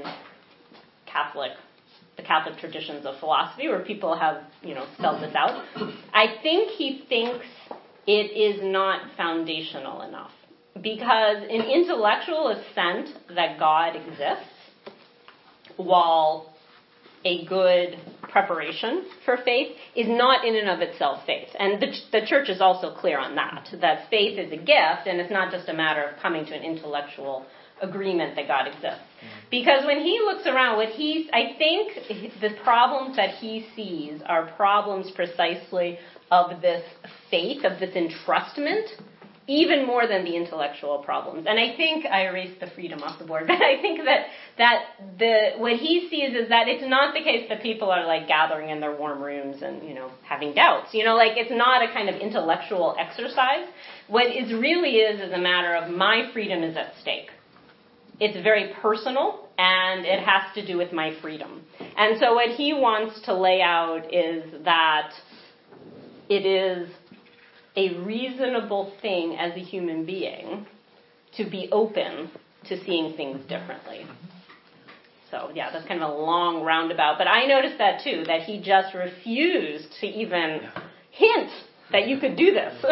the Catholic traditions of philosophy where people have, spelled this out. I think he thinks it is not foundational enough because an intellectual assent that God exists, while a good preparation for faith, is not in and of itself faith. And the church is also clear on that faith is a gift, and it's not just a matter of coming to an intellectual agreement that God exists. Because when he looks around, I think the problems that he sees are problems precisely of this faith, of this entrustment, even more than the intellectual problems. And I think I erased the freedom off the board, but I think that what he sees is that it's not the case that people are like gathering in their warm rooms and, having doubts. Like it's not a kind of intellectual exercise. What it really is a matter of my freedom is at stake. It's very personal, and it has to do with my freedom. And so what he wants to lay out is that it is a reasonable thing as a human being to be open to seeing things differently. So, that's kind of a long roundabout. But I noticed that, too, that he just refused to even hint that you could do this.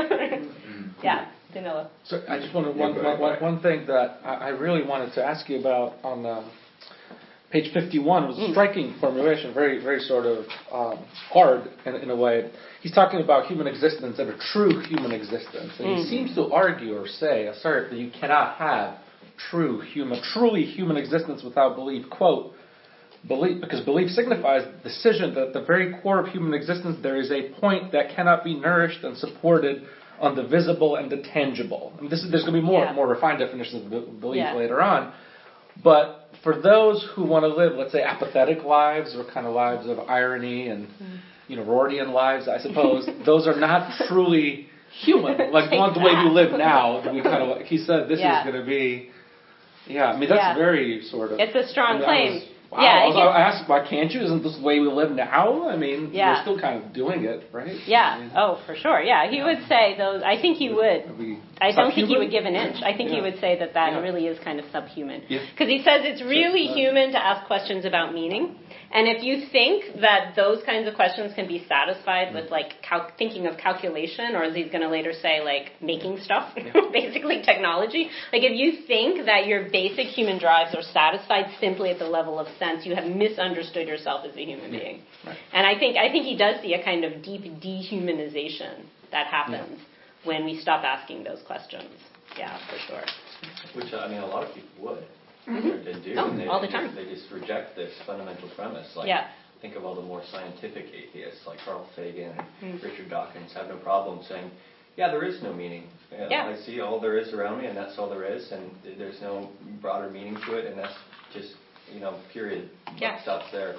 Danilo. So I just wanted one thing that I really wanted to ask you about on page 51 was a striking formulation, very, very sort of hard in a way. He's talking about human existence and a true human existence. And he seems to argue or assert that you cannot have truly human existence without belief. Quote, because belief signifies the decision that at the very core of human existence there is a point that cannot be nourished and supported on the visible and the tangible. And there's going to be more refined definitions of belief later on. But for those who want to live, let's say, apathetic lives or kind of lives of irony and Rortian lives, I suppose, those are not truly human. Like the way we live now, we kind of he said this is going to be. Yeah, I mean that's very sort of. It's a strong claim. I asked, why can't you? Isn't this the way we live now? I mean, we're still kind of doing it, right? Yeah. For sure. Yeah, he would say those. I think he would. I don't think he would give an inch. I think he would say that really is kind of subhuman. Because he says it's really human to ask questions about meaning. And if you think that those kinds of questions can be satisfied with like thinking of calculation, or as he's going to later say, like making stuff, basically technology. Like if you think that your basic human drives are satisfied simply at the level of sense, you have misunderstood yourself as a human being. Right. And I think he does see a kind of deep dehumanization that happens when we stop asking those questions. Yeah, for sure. Which, a lot of people would. They do. All the time. They just reject this fundamental premise. Think of all the more scientific atheists like Carl Sagan and Richard Dawkins have no problem saying, there is no meaning. I see all there is around me, and that's all there is, and there's no broader meaning to it, and that's just, period. Stops there.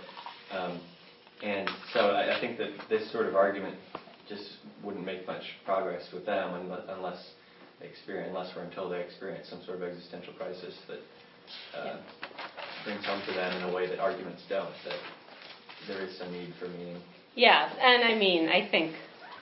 And so I think that this sort of argument just wouldn't make much progress with them unless or until they experience some sort of existential crisis that brings home to them in a way that arguments don't, that there is some need for meaning. Yeah, and I think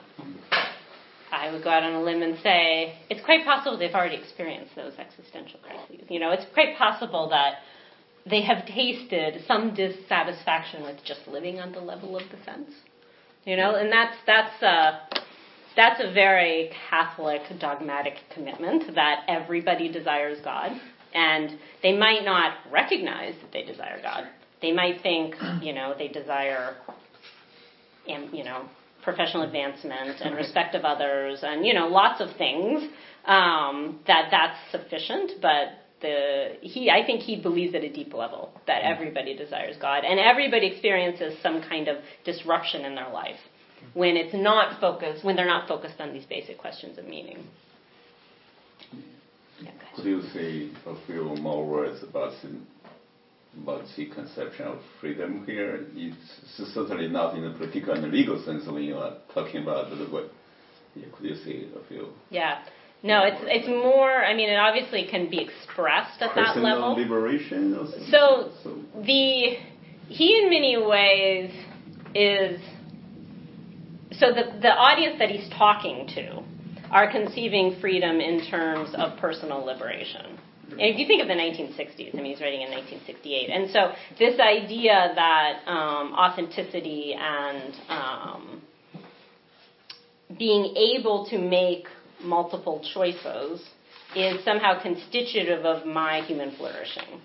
I would go out on a limb and say it's quite possible they've already experienced those existential crises. It's quite possible that they have tasted some dissatisfaction with just living on the level of the sense. And that's a very Catholic dogmatic commitment that everybody desires God. And they might not recognize that they desire God. They might think, they desire, professional advancement and respect of others and, lots of things, that's sufficient. But I think he believes at a deep level that everybody desires God. And everybody experiences some kind of disruption in their life when they're not focused on these basic questions of meaning. Could you say a few more words about the conception of freedom here? It's certainly not in a political and legal sense when you are talking about what. Could you say a few? Yeah. No, it's more. It obviously can be expressed at that level. Personal liberation. Or something. So he in many ways is. So the audience that he's talking to are conceiving freedom in terms of personal liberation. And if you think of the 1960s, he's writing in 1968. And so this idea that authenticity and being able to make multiple choices is somehow constitutive of my human flourishing.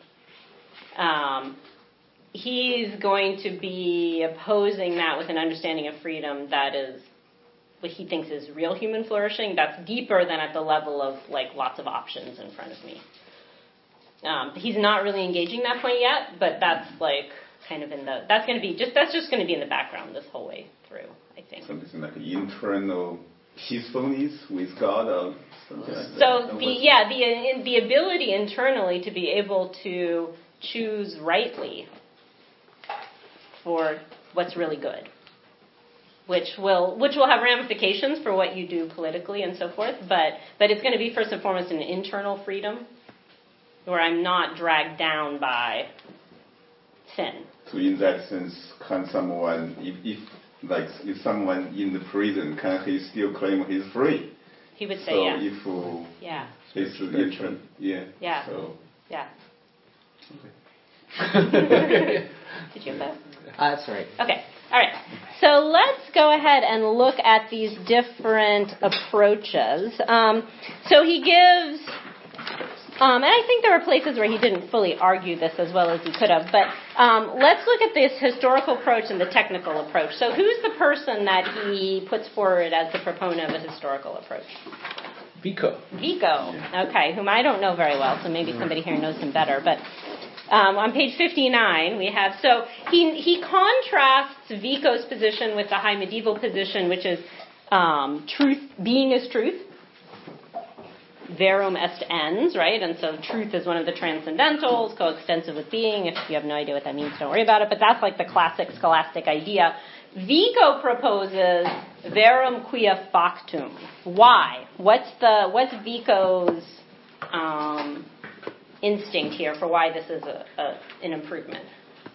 He's going to be opposing that with an understanding of freedom that is what he thinks is real human flourishing, that's deeper than at the level of lots of options in front of me. He's not really engaging that point yet, but that's kind of that's just going to be in the background this whole way through, I think. Something like internal peacefulness with God or something like that. So the ability internally to be able to choose rightly for what's really good, which will have ramifications for what you do politically and so forth, but it's going to be first and foremost an internal freedom where I'm not dragged down by sin. So in that sense, can someone, if someone in the prison, can he still claim he's free? He would say so yes. So if it's spiritual. Yeah. So. Yeah. Okay. Did you have that? That's right. Okay. All right. So let's go ahead and look at these different approaches. So he gives, and I think there were places where he didn't fully argue this as well as he could have, but let's look at this historical approach and the technical approach. So who's the person that he puts forward as the proponent of a historical approach? Vico. Okay, whom I don't know very well, so maybe somebody here knows him better, but on page 59, we have, so he contrasts Vico's position with the high medieval position, which is truth, being is truth, verum est ens, right? And so truth is one of the transcendentals, coextensive with being. If you have no idea what that means, don't worry about it, but that's like the classic scholastic idea. Vico proposes verum quia factum. Why? What's Vico's instinct here for why this is an improvement?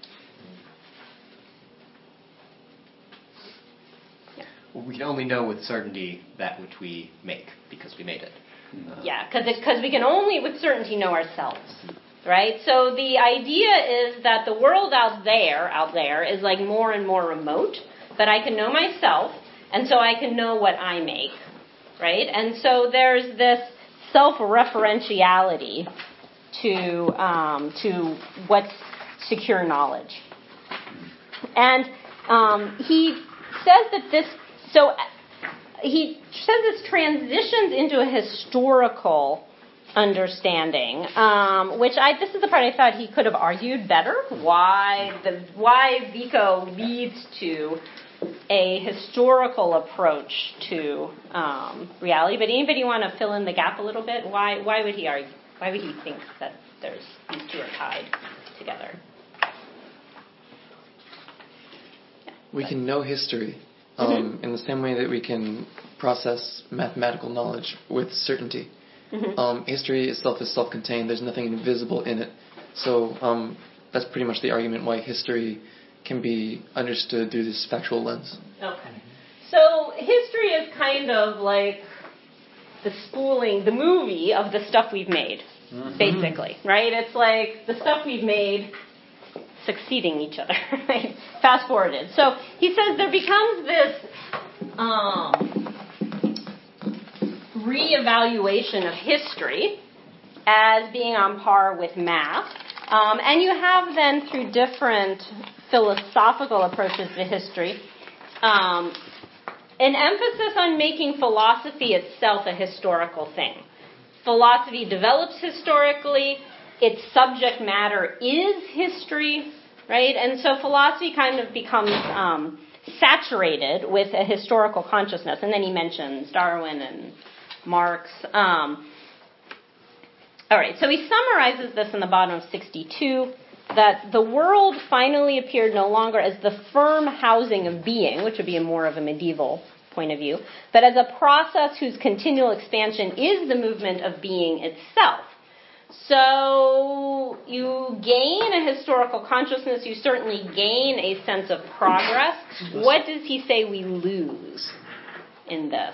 Well, we can only know with certainty that which we make because we made it. Because we can only with certainty know ourselves, right? So the idea is that the world out there is like more and more remote, but I can know myself, and so I can know what I make, right? And so there's this self-referentiality to what's secure knowledge. And he says that this transitions into a historical understanding, which this is the part I thought he could have argued better, why Vico leads to a historical approach to reality. But anybody want to fill in the gap a little bit? Why would he argue? Why would he think that these two are tied together? We can know history in the same way that we can process mathematical knowledge with certainty. History itself is self-contained. There's nothing invisible in it. So that's pretty much the argument why history can be understood through this factual lens. Okay. So history is kind of like the spooling, the movie of the stuff we've made, basically, right? It's like the stuff we've made succeeding each other, right? Fast forwarded. So he says there becomes this reevaluation of history as being on par with math. And you have then, through different philosophical approaches to history, an emphasis on making philosophy itself a historical thing. Philosophy develops historically. Its subject matter is history, right? And so philosophy kind of becomes saturated with a historical consciousness. And then he mentions Darwin and Marx. All right, so he summarizes this in the bottom of 62, that the world finally appeared no longer as the firm housing of being, which would be more of a medieval point of view, but as a process whose continual expansion is the movement of being itself. So you gain a historical consciousness, you certainly gain a sense of progress. What does he say we lose in this?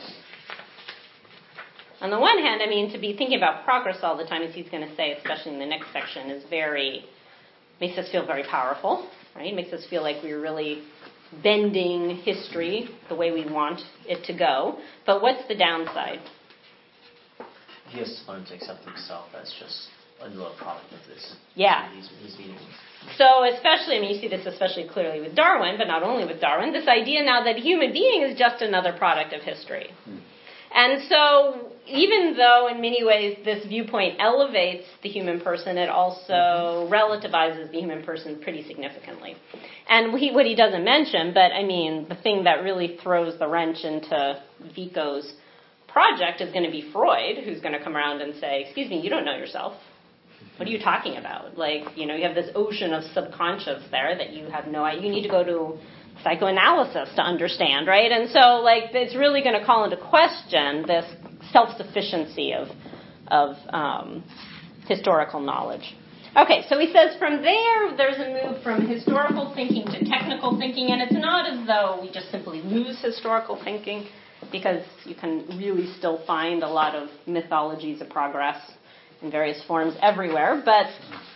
On the one hand, I mean, to be thinking about progress all the time, as he's going to say, especially in the next section, makes us feel very powerful, right? Makes us feel like we're really bending history the way we want it to go. But what's the downside? He has to learn to accept himself as just a product of this. Yeah. These meetings. So especially, I mean, you see this especially clearly with Darwin, but not only with Darwin, this idea now that human being is just another product of history. And so even though in many ways this viewpoint elevates the human person, it also relativizes the human person pretty significantly. And what he doesn't mention, but I mean, the thing that really throws the wrench into Vico's project is going to be Freud, who's going to come around and say, excuse me, you don't know yourself. What are you talking about? Like, you have this ocean of subconscious there that you have no idea. You need to go to psychoanalysis to understand, right? And so, like, it's really going to call into question this self-sufficiency of historical knowledge. Okay, so he says from there's a move from historical thinking to technical thinking, and it's not as though we just simply lose historical thinking, because you can really still find a lot of mythologies of progress in various forms everywhere, but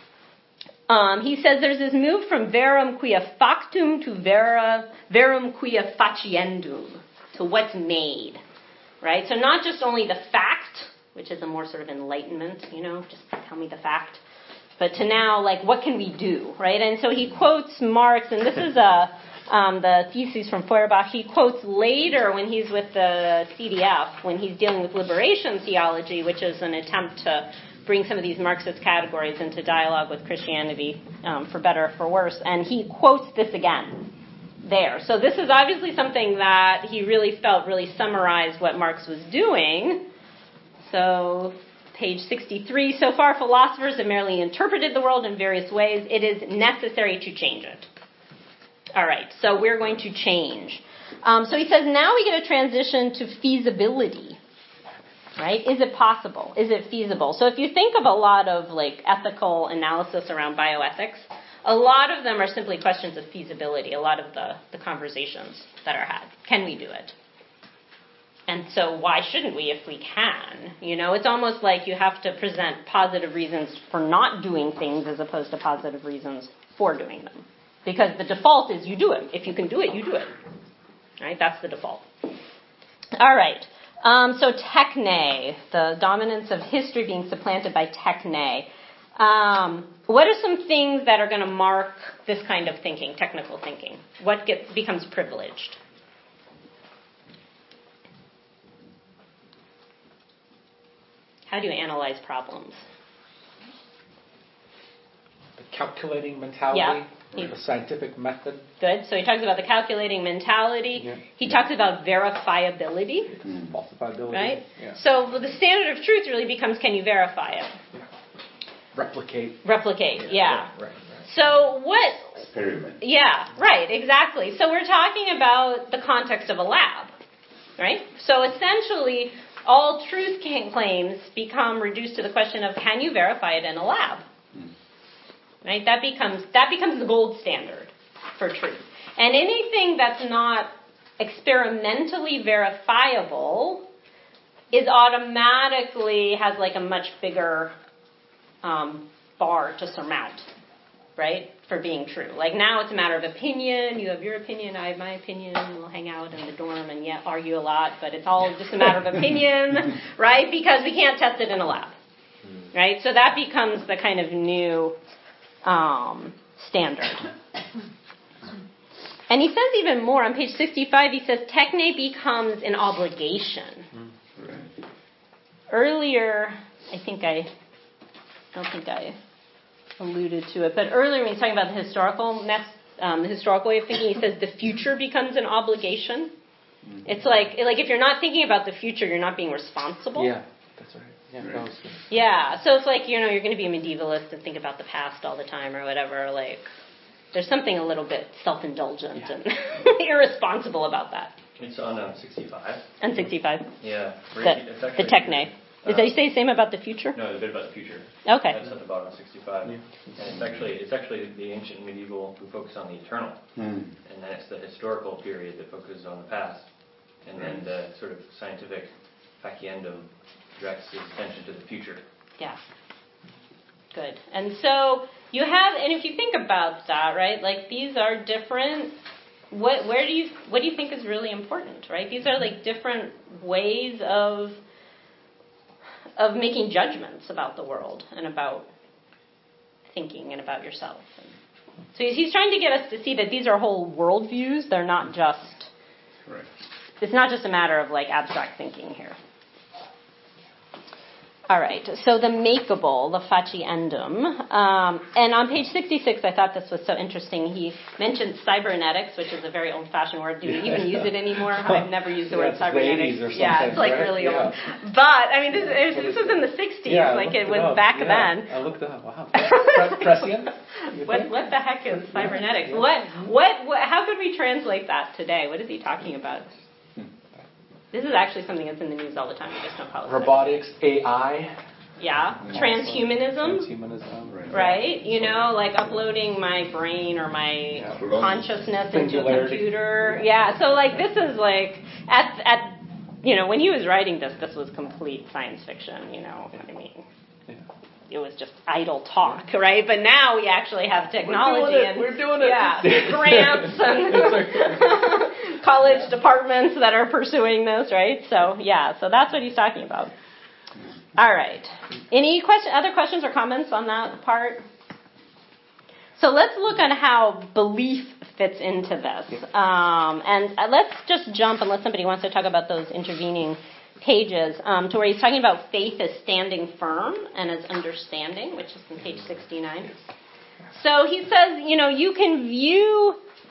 he says there's this move from verum quia factum to verum quia faciendum, to what's made, right? So not just only the fact, which is a more sort of enlightenment, just tell me the fact, but to now, like, what can we do, right? And so he quotes Marx, and this is the thesis from Feuerbach. He quotes later when he's with the CDF, when he's dealing with liberation theology, which is an attempt to bring some of these Marxist categories into dialogue with Christianity, for better or for worse. And he quotes this again there. So this is obviously something that he really felt really summarized what Marx was doing. So page 63, so far philosophers have merely interpreted the world in various ways. It is necessary to change it. All right, so we're going to change. So he says now we get a transition to feasibility. Right? Is it possible? Is it feasible? So if you think of a lot of like ethical analysis around bioethics, a lot of them are simply questions of feasibility, a lot of the conversations that are had. Can we do it? And so why shouldn't we if we can? It's almost like you have to present positive reasons for not doing things as opposed to positive reasons for doing them. Because the default is you do it. If you can do it, you do it. Right? That's the default. All right. So techne, the dominance of history being supplanted by techne. What are some things that are going to mark this kind of thinking, technical thinking? What becomes privileged? How do you analyze problems? The calculating mentality. Yeah. The scientific method. Good. So he talks about the calculating mentality. Yeah. He talks about verifiability. Falsifiability. Right? Yeah. So the standard of truth really becomes, can you verify it? Yeah. Replicate. Yeah. Right. So what... Experiment. Yeah, right, exactly. So we're talking about the context of a lab, right? So essentially, all truth claims become reduced to the question of, can you verify it in a lab? Right? That becomes the gold standard for truth. And anything that's not experimentally verifiable is automatically has like a much bigger bar to surmount, right? For being true. Like now it's a matter of opinion. You have your opinion, I have my opinion. We'll hang out in the dorm and argue a lot, but it's all just a matter of opinion, right? Because we can't test it in a lab, right? So that becomes the kind of new standard. And he says even more on page 65, he says techne becomes an obligation. Earlier, I don't think I alluded to it, but earlier when he's talking about the historical way of thinking, he says the future becomes an obligation. It's like if you're not thinking about the future, you're not being responsible. Yeah, that's right. Yeah, so it's like, you're going to be a medievalist and think about the past all the time or whatever. Like, there's something a little bit self-indulgent and irresponsible about that. It's on 65. On 65? Yeah. The techne. Did they say the same about the future? No, the bit about the future. Okay. That's at the bottom of 65. Yeah. And it's actually the ancient medieval who focus on the eternal. And then it's the historical period that focuses on the past. And then the sort of scientific faciendum directs his attention to the future. Yeah. Good. And so you have, and if you think about that, right, like these are different, what do you think is really important, right? These are like different ways of making judgments about the world and about thinking and about yourself. So he's trying to get us to see that these are whole worldviews. They're not just, it's not just a matter of like abstract thinking here. All right, so the makeable, the faciendum. And on page 66, I thought this was so interesting. He mentioned cybernetics, which is a very old-fashioned word. Do we even use it anymore? I've never used the word cybernetics. Yeah, it's like really old. But, I mean, this was in the 60s, like it was back then. I looked it up. Wow. Prescient? What the heck is cybernetics? How could we translate that today? What is he talking about? This is actually something that's in the news all the time. We just don't call it robotics, AI. Yeah. Transhumanism. Right? You know, like uploading my brain or my consciousness into a computer. Yeah. So, like, this is like, when he was writing this was complete science fiction, I mean. It was just idle talk, right? But now we actually have technology we're doing it. Yeah, grants and college departments that are pursuing this, right? So that's what he's talking about. All right. Any other questions or comments on that part? So let's look at how belief fits into this. And let's just jump, unless somebody wants to talk about those intervening pages, to where he's talking about faith as standing firm and as understanding, which is on page 69. So he says, you can view,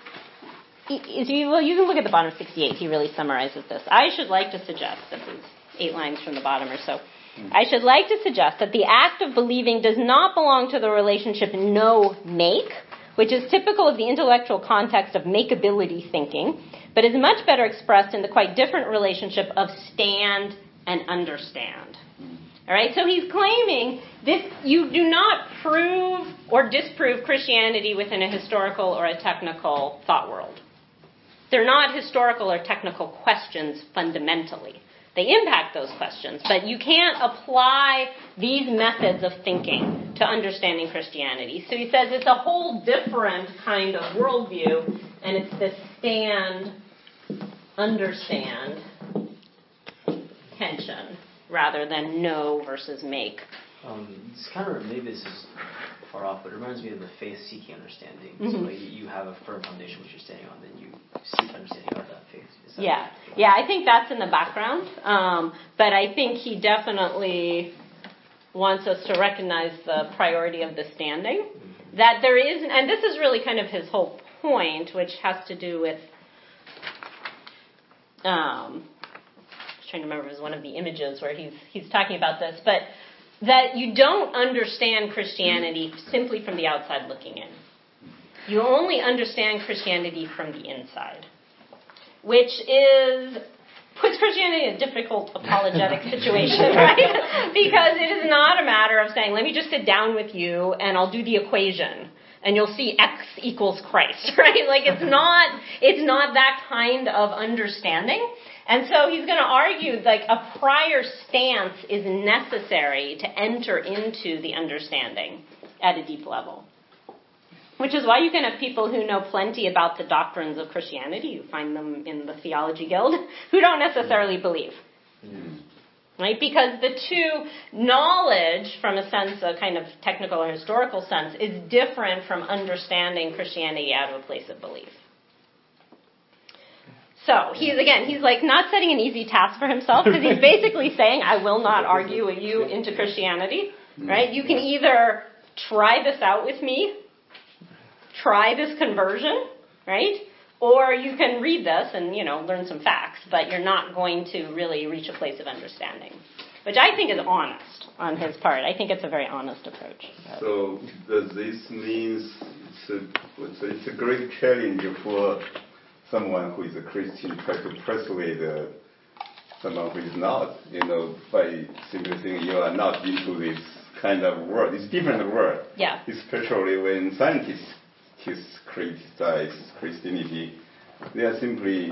you can look at the bottom of 68. He really summarizes this. I should like to suggest, this is 8 lines from the bottom or so, I should like to suggest that the act of believing does not belong to the relationship know-make, which is typical of the intellectual context of makeability thinking, but is much better expressed in the quite different relationship of stand and understand. All right, so he's claiming this: you do not prove or disprove Christianity within a historical or a technical thought world. They're not historical or technical questions fundamentally. They impact those questions, but you can't apply these methods of thinking to understanding Christianity. So he says it's a whole different kind of worldview, and it's this stand, understand tension rather than know versus make. It's kind of, maybe this is far off, but it reminds me of the faith-seeking understanding. Mm-hmm. So you have a firm foundation which you're standing on, then you seek understanding of that faith. Yeah, I think that's in the background, but I think he definitely wants us to recognize the priority of the standing, that there is, and this is really kind of his whole point, which has to do with, I was trying to remember, it was one of the images where he's talking about this, but that you don't understand Christianity simply from the outside looking in. You only understand Christianity from the inside, which puts Christianity in a difficult apologetic situation, right? Because it is not a matter of saying, let me just sit down with you and I'll do the equation and you'll see X equals Christ, right? Like it's not that kind of understanding. And so he's going to argue like a prior stance is necessary to enter into the understanding at a deep level. Which is why you can have people who know plenty about the doctrines of Christianity, you find them in the Theology Guild, who don't necessarily believe. Right? Because the two, knowledge from a sense, a kind of technical or historical sense, is different from understanding Christianity out of a place of belief. So he's like not setting an easy task for himself, because he's basically saying, I will not argue with you into Christianity. Right? You can either try this out with me, try this conversion, right? Or you can read this and, learn some facts, but you're not going to really reach a place of understanding, which I think is honest on his part. I think it's a very honest approach. So does this mean it's a great challenge for someone who is a Christian try to persuade someone who is not, by simply saying you are not into this kind of world. It's different world. Yeah. Especially when scientists criticize Christianity, they are simply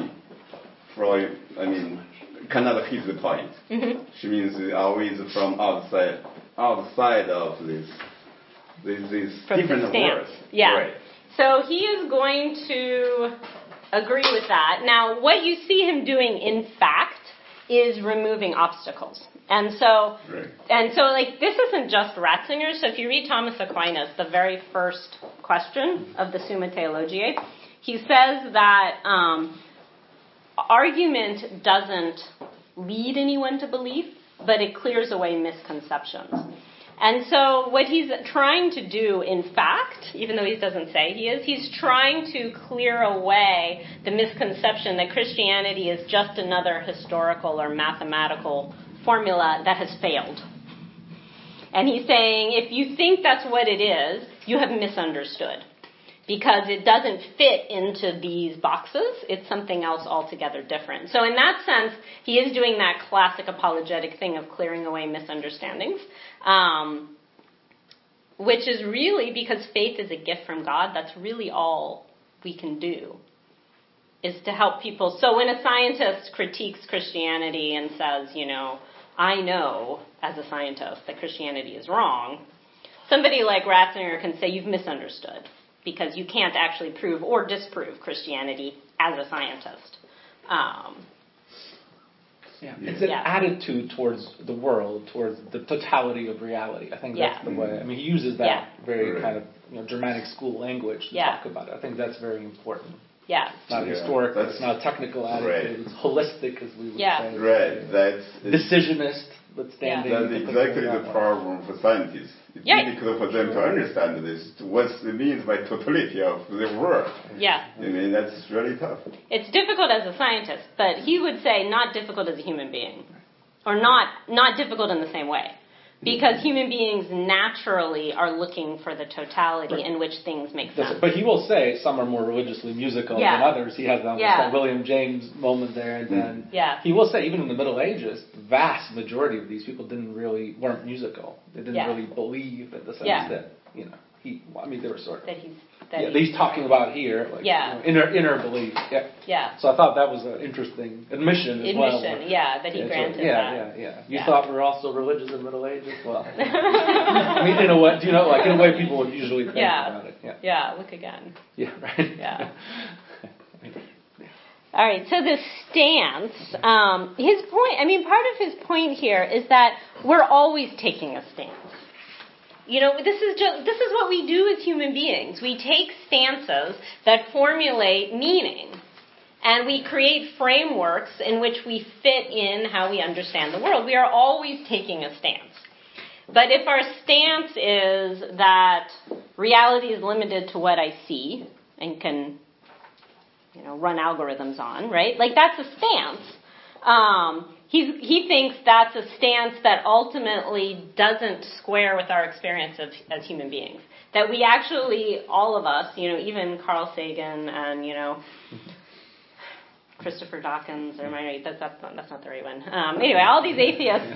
cannot hit the point. Mm-hmm. She means always from outside of this from different world. Yeah. Right. So he is going to agree with that. Now, what you see him doing, in fact, is removing obstacles. And so, this isn't just Ratzinger. So if you read Thomas Aquinas, the very first question of the Summa Theologiae, he says that argument doesn't lead anyone to belief. but it clears away misconceptions. And so what he's trying to do, in fact, even though he doesn't say he is, he's trying to clear away the misconception that Christianity is just another historical or mathematical formula that has failed. And he's saying, if you think that's what it is, you have misunderstood. Because it doesn't fit into these boxes. It's something else altogether different. So in that sense, he is doing that classic apologetic thing of clearing away misunderstandings, which is really, because faith is a gift from God, that's really all we can do, is to help people. So when a scientist critiques Christianity and says, I know as a scientist that Christianity is wrong, somebody like Ratzinger can say, you've misunderstood, because you can't actually prove or disprove Christianity as a scientist. It's an attitude towards the world, towards the totality of reality. I think that's the way. I mean, he uses that very kind of Germanic school language to talk about it. I think that's very important. Yeah. It's not historical, it's not a technical attitude, it's holistic, as we would say. Right, that's... Decisionist, but standing... That's exactly the problem for scientists. It's difficult for them to understand this, what it means by totality of the world. Yeah. I mean, that's really tough. It's difficult as a scientist, but he would say not difficult as a human being. Or not difficult in the same way. Because human beings naturally are looking for the totality in which things make sense. But he will say some are more religiously musical than others. He has that William James moment there. And then he will say, even in the Middle Ages, the vast majority of these people weren't musical. They didn't really believe in the sense that, they were sort of... That he's talking about here, inner belief. So I thought that was an interesting admission as well. That he granted You thought we were also religious in the Middle Ages? Well, I mean, in a way, in a way people would usually think about it. Look again. Yeah, right. Yeah. All right, so the stance, his point, part of his point here is that we're always taking a stance. This is what we do as human beings. We take stances that formulate meaning, and we create frameworks in which we fit in how we understand the world. We are always taking a stance. But if our stance is that reality is limited to what I see and can, run algorithms on, right? Like, that's a stance. He thinks that's a stance that ultimately doesn't square with our experience as human beings. That we actually, all of us, even Carl Sagan and, Christopher Dawkins, or am I right? That's not the right one. Anyway, all these atheists,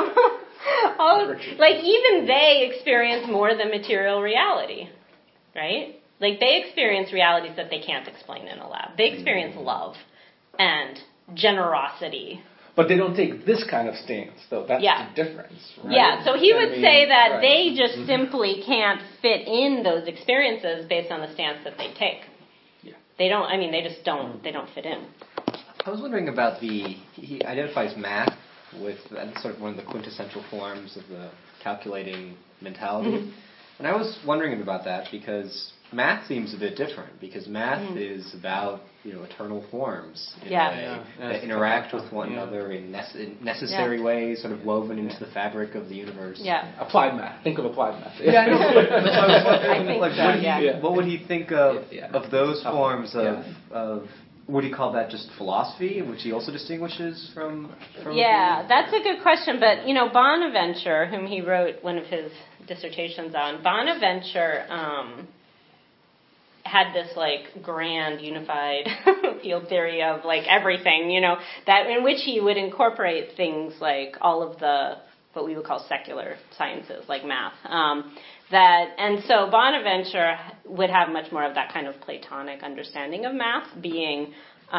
even they experience more than material reality, right? Like, they experience realities that they can't explain in a lab. They experience love and generosity. But they don't take this kind of stance, though. That's the difference, right? Yeah, so he would say that they just simply can't fit in those experiences based on the stance that they take. Yeah. They just don't, they don't fit in. I was wondering about he identifies math with sort of one of the quintessential forms of the calculating mentality. Mm-hmm. And I was wondering about that because math seems a bit different, because math is about eternal forms in a way that interact with one another in necessary ways, sort of woven into the fabric of the universe. Yeah. Applied math. Think of applied math. Yeah, I know. What would he think of those forms of would he call that just philosophy, which he also distinguishes from that's a good question. But Bonaventure, whom he wrote one of his dissertations on, Bonaventure had this grand unified field theory of everything, that in which he would incorporate things like all of the what we would call secular sciences like math. And so Bonaventure would have much more of that kind of Platonic understanding of math being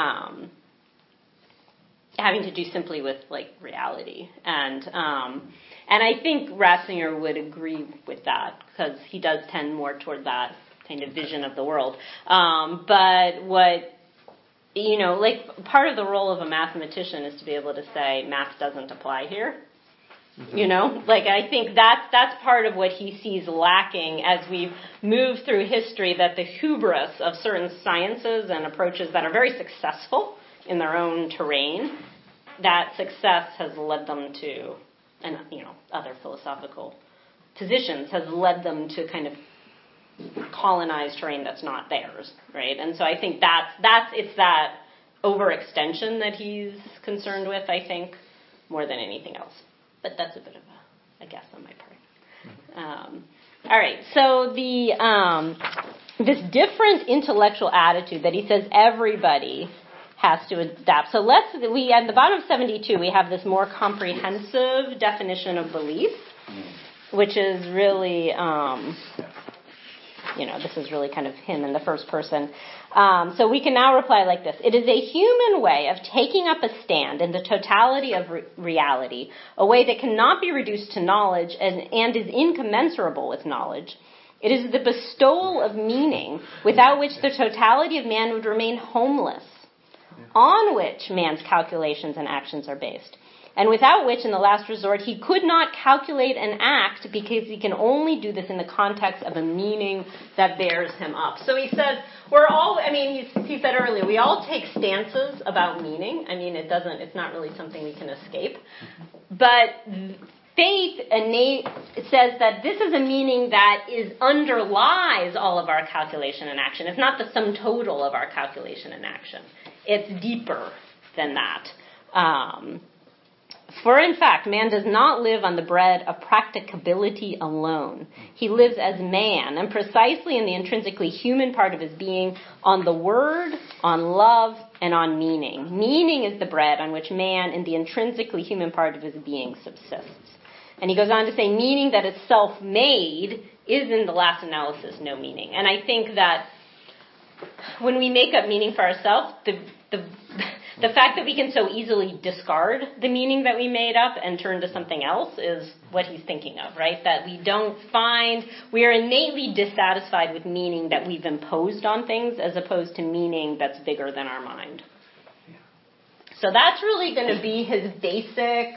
having to do simply with reality. And I think Ratzinger would agree with that because he does tend more toward that kind of vision of the world. But what, part of the role of a mathematician is to be able to say math doesn't apply here. Mm-hmm. I think that's part of what he sees lacking as we've moved through history, that the hubris of certain sciences and approaches that are very successful in their own terrain, that success has led them to and other philosophical positions has led them to kind of colonize terrain that's not theirs, right? And so I think it's that overextension that he's concerned with, I think, more than anything else. But that's a bit of a guess on my part. All right, so this different intellectual attitude that he says everybody has to adapt. So at the bottom of 72, we have this more comprehensive definition of belief, which is really, this is really kind of him in the first person. So we can now reply like this. It is a human way of taking up a stand in the totality of reality, a way that cannot be reduced to knowledge and is incommensurable with knowledge. It is the bestowal of meaning without which the totality of man would remain homeless, on which man's calculations and actions are based, and without which, in the last resort, he could not calculate and act because he can only do this in the context of a meaning that bears him up. So he says, he said earlier, we all take stances about meaning. I mean, it's not really something we can escape. But faith says that this is a meaning that underlies all of our calculation and action. It's not the sum total of our calculation and action. It's deeper than that. For in fact, man does not live on the bread of practicability alone. He lives as man, and precisely in the intrinsically human part of his being, on the word, on love, and on meaning. Meaning is the bread on which man, in the intrinsically human part of his being, subsists. And he goes on to say, meaning that is self-made is, in the last analysis, no meaning. And I think that when we make up meaning for ourselves, the fact that we can so easily discard the meaning that we made up and turn to something else is what he's thinking of, right? That we are innately dissatisfied with meaning that we've imposed on things as opposed to meaning that's bigger than our mind. So that's really going to be his basic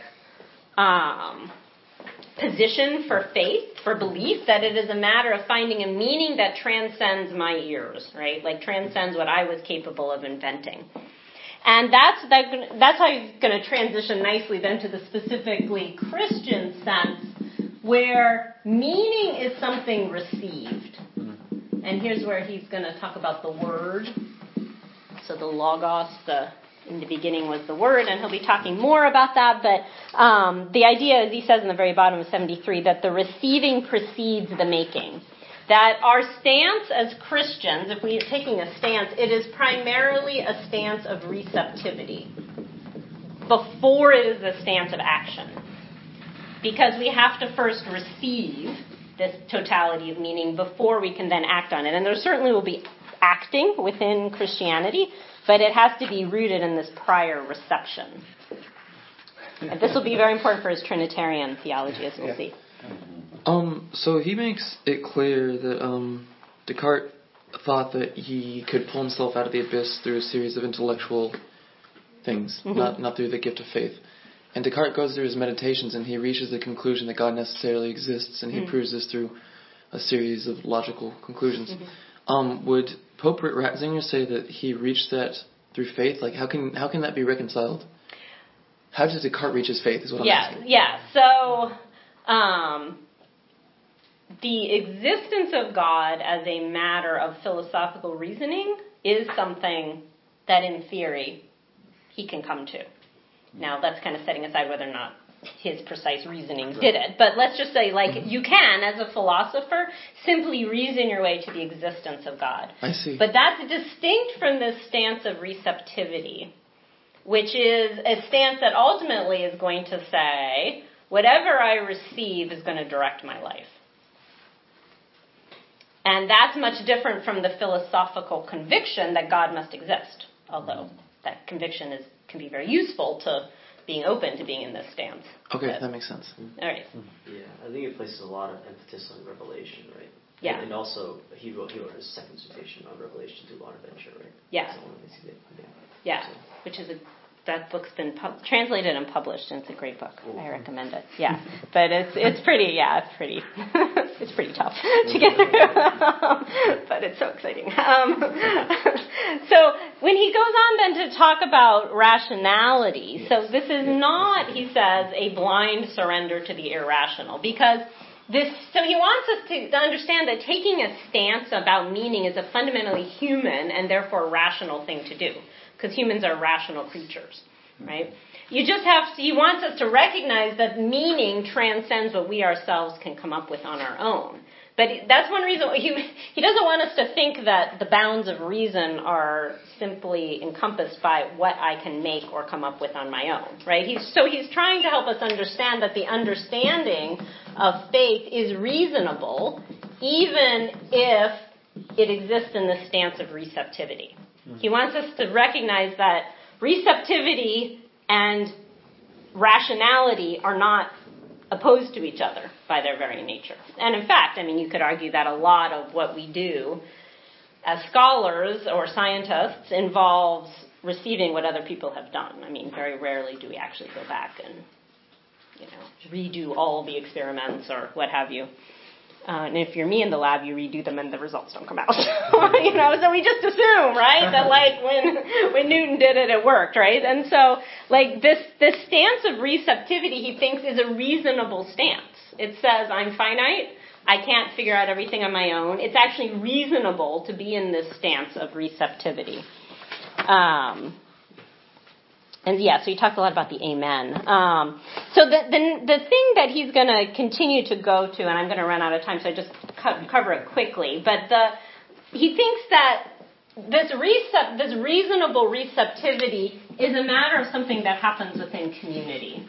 position for faith, for belief, that it is a matter of finding a meaning that transcends my ears, right? Like transcends what I was capable of inventing. And that's how he's going to transition nicely then to the specifically Christian sense, where meaning is something received. And here's where he's going to talk about the word. So the logos, in the beginning was the word, and he'll be talking more about that. But the idea, as he says in the very bottom of 73, that the receiving precedes the making. That our stance as Christians, if we are taking a stance, it is primarily a stance of receptivity before it is a stance of action. Because we have to first receive this totality of meaning before we can then act on it. And there certainly will be acting within Christianity, but it has to be rooted in this prior reception. And this will be very important for his Trinitarian theology, as we'll see. So he makes it clear that Descartes thought that he could pull himself out of the abyss through a series of intellectual things, not through the gift of faith. And Descartes goes through his meditations and he reaches the conclusion that God necessarily exists, and he proves this through a series of logical conclusions. Would Pope Ratzinger say that he reached that through faith? Like, how can that be reconciled? How did Descartes reach his faith is what I'm asking. Yeah. So the existence of God as a matter of philosophical reasoning is something that, in theory, he can come to. Now, that's kind of setting aside whether or not his precise reasoning did it. But let's just say, you can, as a philosopher, simply reason your way to the existence of God. I see. But that's distinct from this stance of receptivity, which is a stance that ultimately is going to say, whatever I receive is going to direct my life. And that's much different from the philosophical conviction that God must exist, although that conviction can be very useful to being open to being in this stance. Okay, that makes sense. All right. Yeah, I think it places a lot of emphasis on revelation, right? Yeah. And also, he wrote his second dissertation on Revelation through Bonaventure, right? Yeah. So yeah, which is that book's been translated and published, and it's a great book. I recommend it. Yeah, but it's pretty it's pretty tough to get through, but it's so exciting. So when he goes on then to talk about rationality, so this is not, he says, a blind surrender to the irrational, because so he wants us to understand that taking a stance about meaning is a fundamentally human and therefore rational thing to do, because humans are rational creatures, right? He wants us to recognize that meaning transcends what we ourselves can come up with on our own. But that's one reason he doesn't want us to think that the bounds of reason are simply encompassed by what I can make or come up with on my own, right? He's trying to help us understand that the understanding of faith is reasonable, even if it exists in the stance of receptivity. He wants us to recognize that receptivity and rationality are not opposed to each other by their very nature. And in fact, you could argue that a lot of what we do as scholars or scientists involves receiving what other people have done. Very rarely do we actually go back and, redo all of the experiments or what have you. And if you're me in the lab, you redo them and the results don't come out. So we just assume, right, that when Newton did it, it worked, right? And so this stance of receptivity, he thinks, is a reasonable stance. It says, I'm finite, I can't figure out everything on my own. It's actually reasonable to be in this stance of receptivity. So he talked a lot about the amen. So the thing that he's going to continue to go to, and I'm going to run out of time, so I just cover it quickly, but he thinks that this reasonable receptivity is a matter of something that happens within community.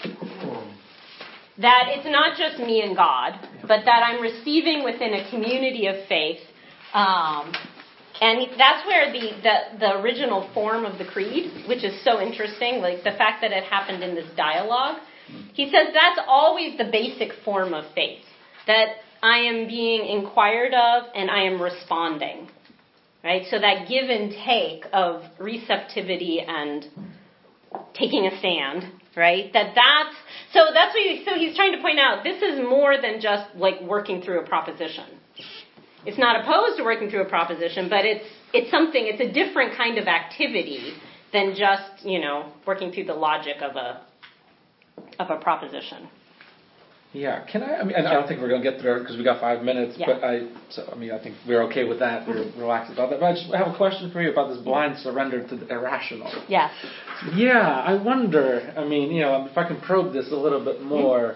That it's not just me and God, but that I'm receiving within a community of faith. And that's where the original form of the creed, which is so interesting, the fact that it happened in this dialogue, he says that's always the basic form of faith, that I am being inquired of and I am responding, right? So that give and take of receptivity and taking a stand, right? So he's trying to point out, this is more than just working through a proposition. It's not opposed to working through a proposition, but it's a different kind of activity than just, working through the logic of a proposition. Yeah, can I mean, I don't think we're going to get through it because we got 5 minutes, but I think we're okay with that. We're relaxed about that. But I have a question for you about this blind surrender to the irrational. Yes. Yeah, I wonder, if I can probe this a little bit more.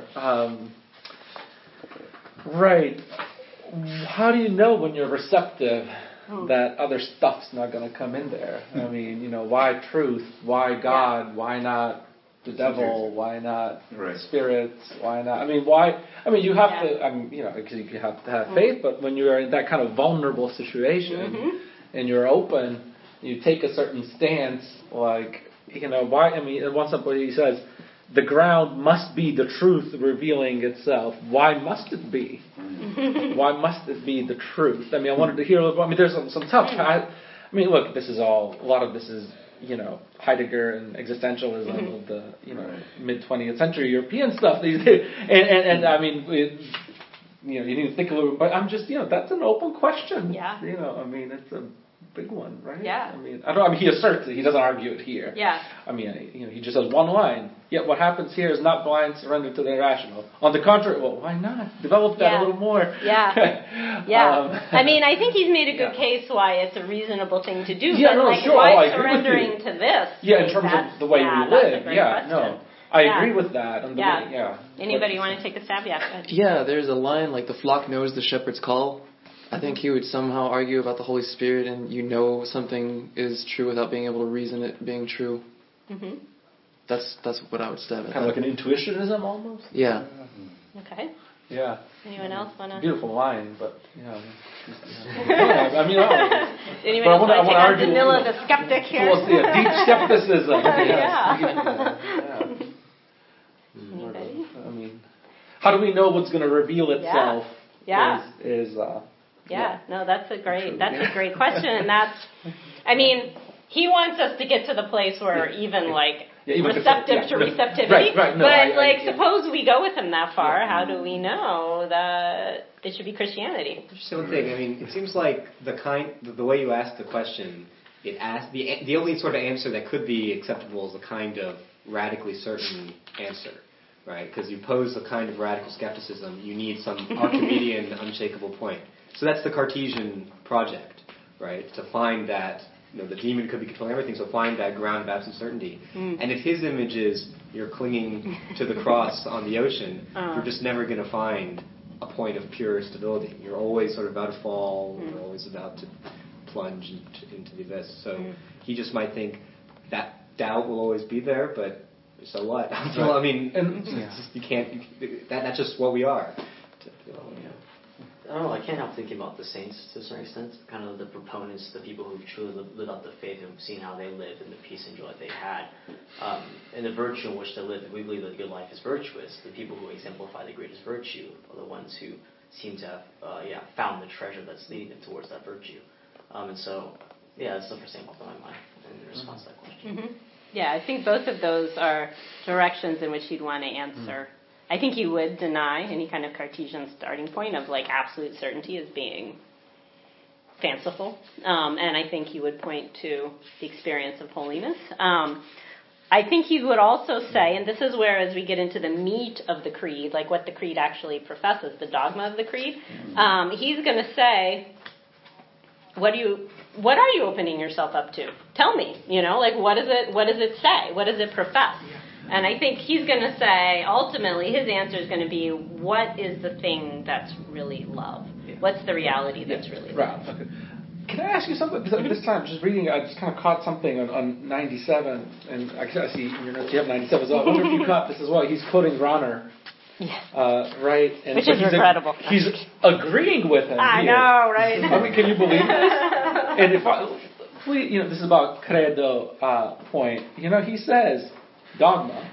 Right. How do you know when you're receptive that other stuff's not going to come in there? Why truth? Why God? Why not the devil? Why not spirits? Why not? Why? You have to, because you have to have faith, but when you're in that kind of vulnerable situation and you're open, you take a certain stance, why? Once somebody says, the ground must be the truth revealing itself. Why must it be? Why must it be the truth? I wanted to hear a little bit. There's some tough. Look, this is all. A lot of this is, Heidegger and existentialism of the, mid-20th century European stuff these days. And you need to think a little bit. But I'm just, that's an open question. Yeah. It's a big one, right? Yeah. He asserts it. He doesn't argue it here. Yeah. He just says one line. Yet what happens here is not blind surrender to the irrational. On the contrary, well, why not? Develop that a little more. Yeah. Yeah. I think he's made a good case why it's a reasonable thing to do. Yeah, but sure. Why surrendering to this? Yeah, in terms of the way we live. Question. I agree with that. And Anybody want to take a stab? Yeah. Yeah, there's a line the flock knows the shepherd's call. I think he would somehow argue about the Holy Spirit, and something is true without being able to reason it being true. Mm-hmm. That's what I would stab at. Kind of like an intuitionism almost? Yeah. Okay. Yeah. Anyone else want to? Beautiful line, but Anybody else want to take on Danila the skeptic here? Deep skepticism. Anybody? How do we know what's going to reveal itself? Yeah. Is no, that's a great question, and that's, he wants us to get to the place where even like receptive to receptivity. Right. No, but suppose we go with him that far, how do we know that it should be Christianity? Just one thing. I mean, it seems like the way you asked the question, it asked the only sort of answer that could be acceptable is a kind of radically certain answer, right? Because you pose a kind of radical skepticism, you need some Archimedean unshakable point. So that's the Cartesian project, right? To find that. The demon could be controlling everything, so find that ground of absolute certainty. And if his image is you're clinging to the cross on the ocean, you're just never going to find a point of pure stability. You're always sort of about to fall, you're always about to plunge into the abyss. So he just might think that doubt will always be there, but so what? Well, I mean, you can't. That's just what we are. I don't know, I can't help thinking about the saints to a certain extent, kind of the proponents, the people who truly live out the faith, who've seen how they lived and the peace and joy they had, and the virtue in which they lived. We believe that the good life is virtuous. The people who exemplify the greatest virtue are the ones who seem to have found the treasure that's leading them towards that virtue. And so, that's the first thing off my mind in response to that question. Mm-hmm. Yeah, I think both of those are directions in which you'd want to answer. I think you would deny any kind of Cartesian starting point of like absolute certainty as being fanciful. And I think you would point to the experience of holiness. I think he would also say, and this is where as we get into the meat of the creed, like what the creed actually professes, the dogma of the creed, he's going to say, what are you opening yourself up to? Tell me, like what does it say? What does it profess? And I think he's going to say, ultimately, his answer is going to be, what is the thing that's really love? What's the reality that's really love? Okay. Can I ask you something? Because this time, just reading, I just kind of caught something on 97, and I see in your notes you have 97 as well. I wonder if you caught this as well. He's quoting Rahner. Right? And which is incredible. He's agreeing with him. I know, right? I mean, can you believe this? And this is about credo point. He says, dogma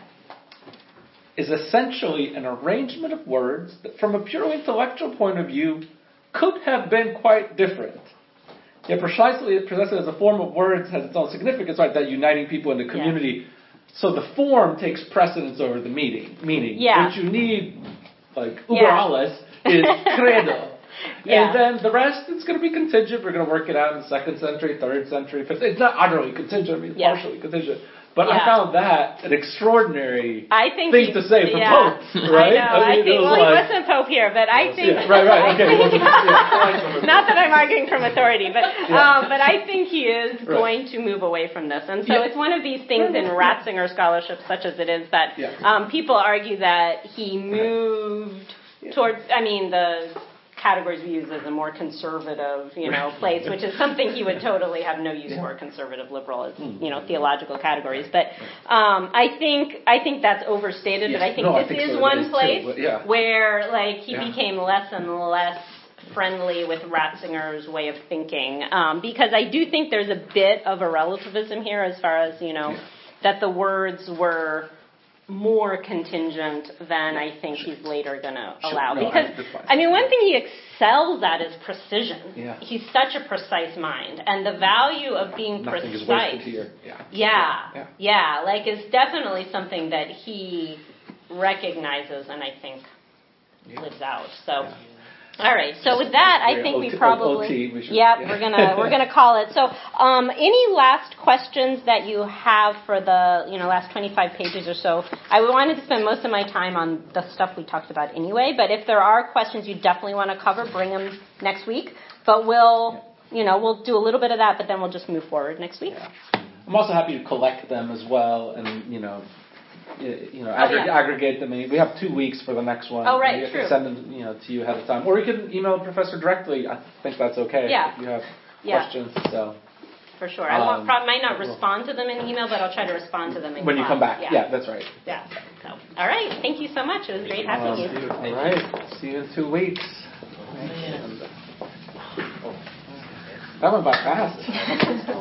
is essentially an arrangement of words that from a purely intellectual point of view could have been quite different. Yet precisely as a form of words has its own significance, right, that uniting people in the community. So the form takes precedence over the meaning. What you need, like uber alles, is credo. And then the rest, it's going to be contingent. We're going to work it out in the 2nd century, 3rd century, 5th. It's not utterly contingent, partially contingent. But I found that an extraordinary thing to say for Pope, right? I think, he wasn't Pope here, but I think... Right, okay. Not that I'm arguing from authority, but I think he is going to move away from this. And so it's one of these things in Ratzinger scholarship, such as it is, that people argue that he moved towards, the categories we use as a more conservative, place, which is something he would totally have no use for, conservative, liberal, as, theological categories. But I think that's overstated, but I think this is one place where, he became less and less friendly with Ratzinger's way of thinking, because I do think there's a bit of a relativism here as far as, that the words were more contingent than I think he's later going to allow. Because, one thing he excels at is precision. Yeah. He's such a precise mind. And the value of being Nothing precise. Is wasted here. Is definitely something that he recognizes and I think lives out. So. All right. So with that, I think we probably we're gonna call it. So, any last questions that you have for the last 25 pages or so? I wanted to spend most of my time on the stuff we talked about anyway. But if there are questions you definitely want to cover, bring them next week. But we'll do a little bit of that, but then we'll just move forward next week. Yeah. I'm also happy to collect them as well, and aggregate them. We have 2 weeks for the next one. Oh, right, true. Send them, to you ahead of time, or you can email the professor directly. I think that's okay. Yeah. If you have questions. So. For sure. I might not respond to them in email, but I'll try to respond to them in when class. You come back. Yeah, that's right. Yeah. So, all right. Thank you so much. It was great having you. All right. See you in 2 weeks. That went by fast.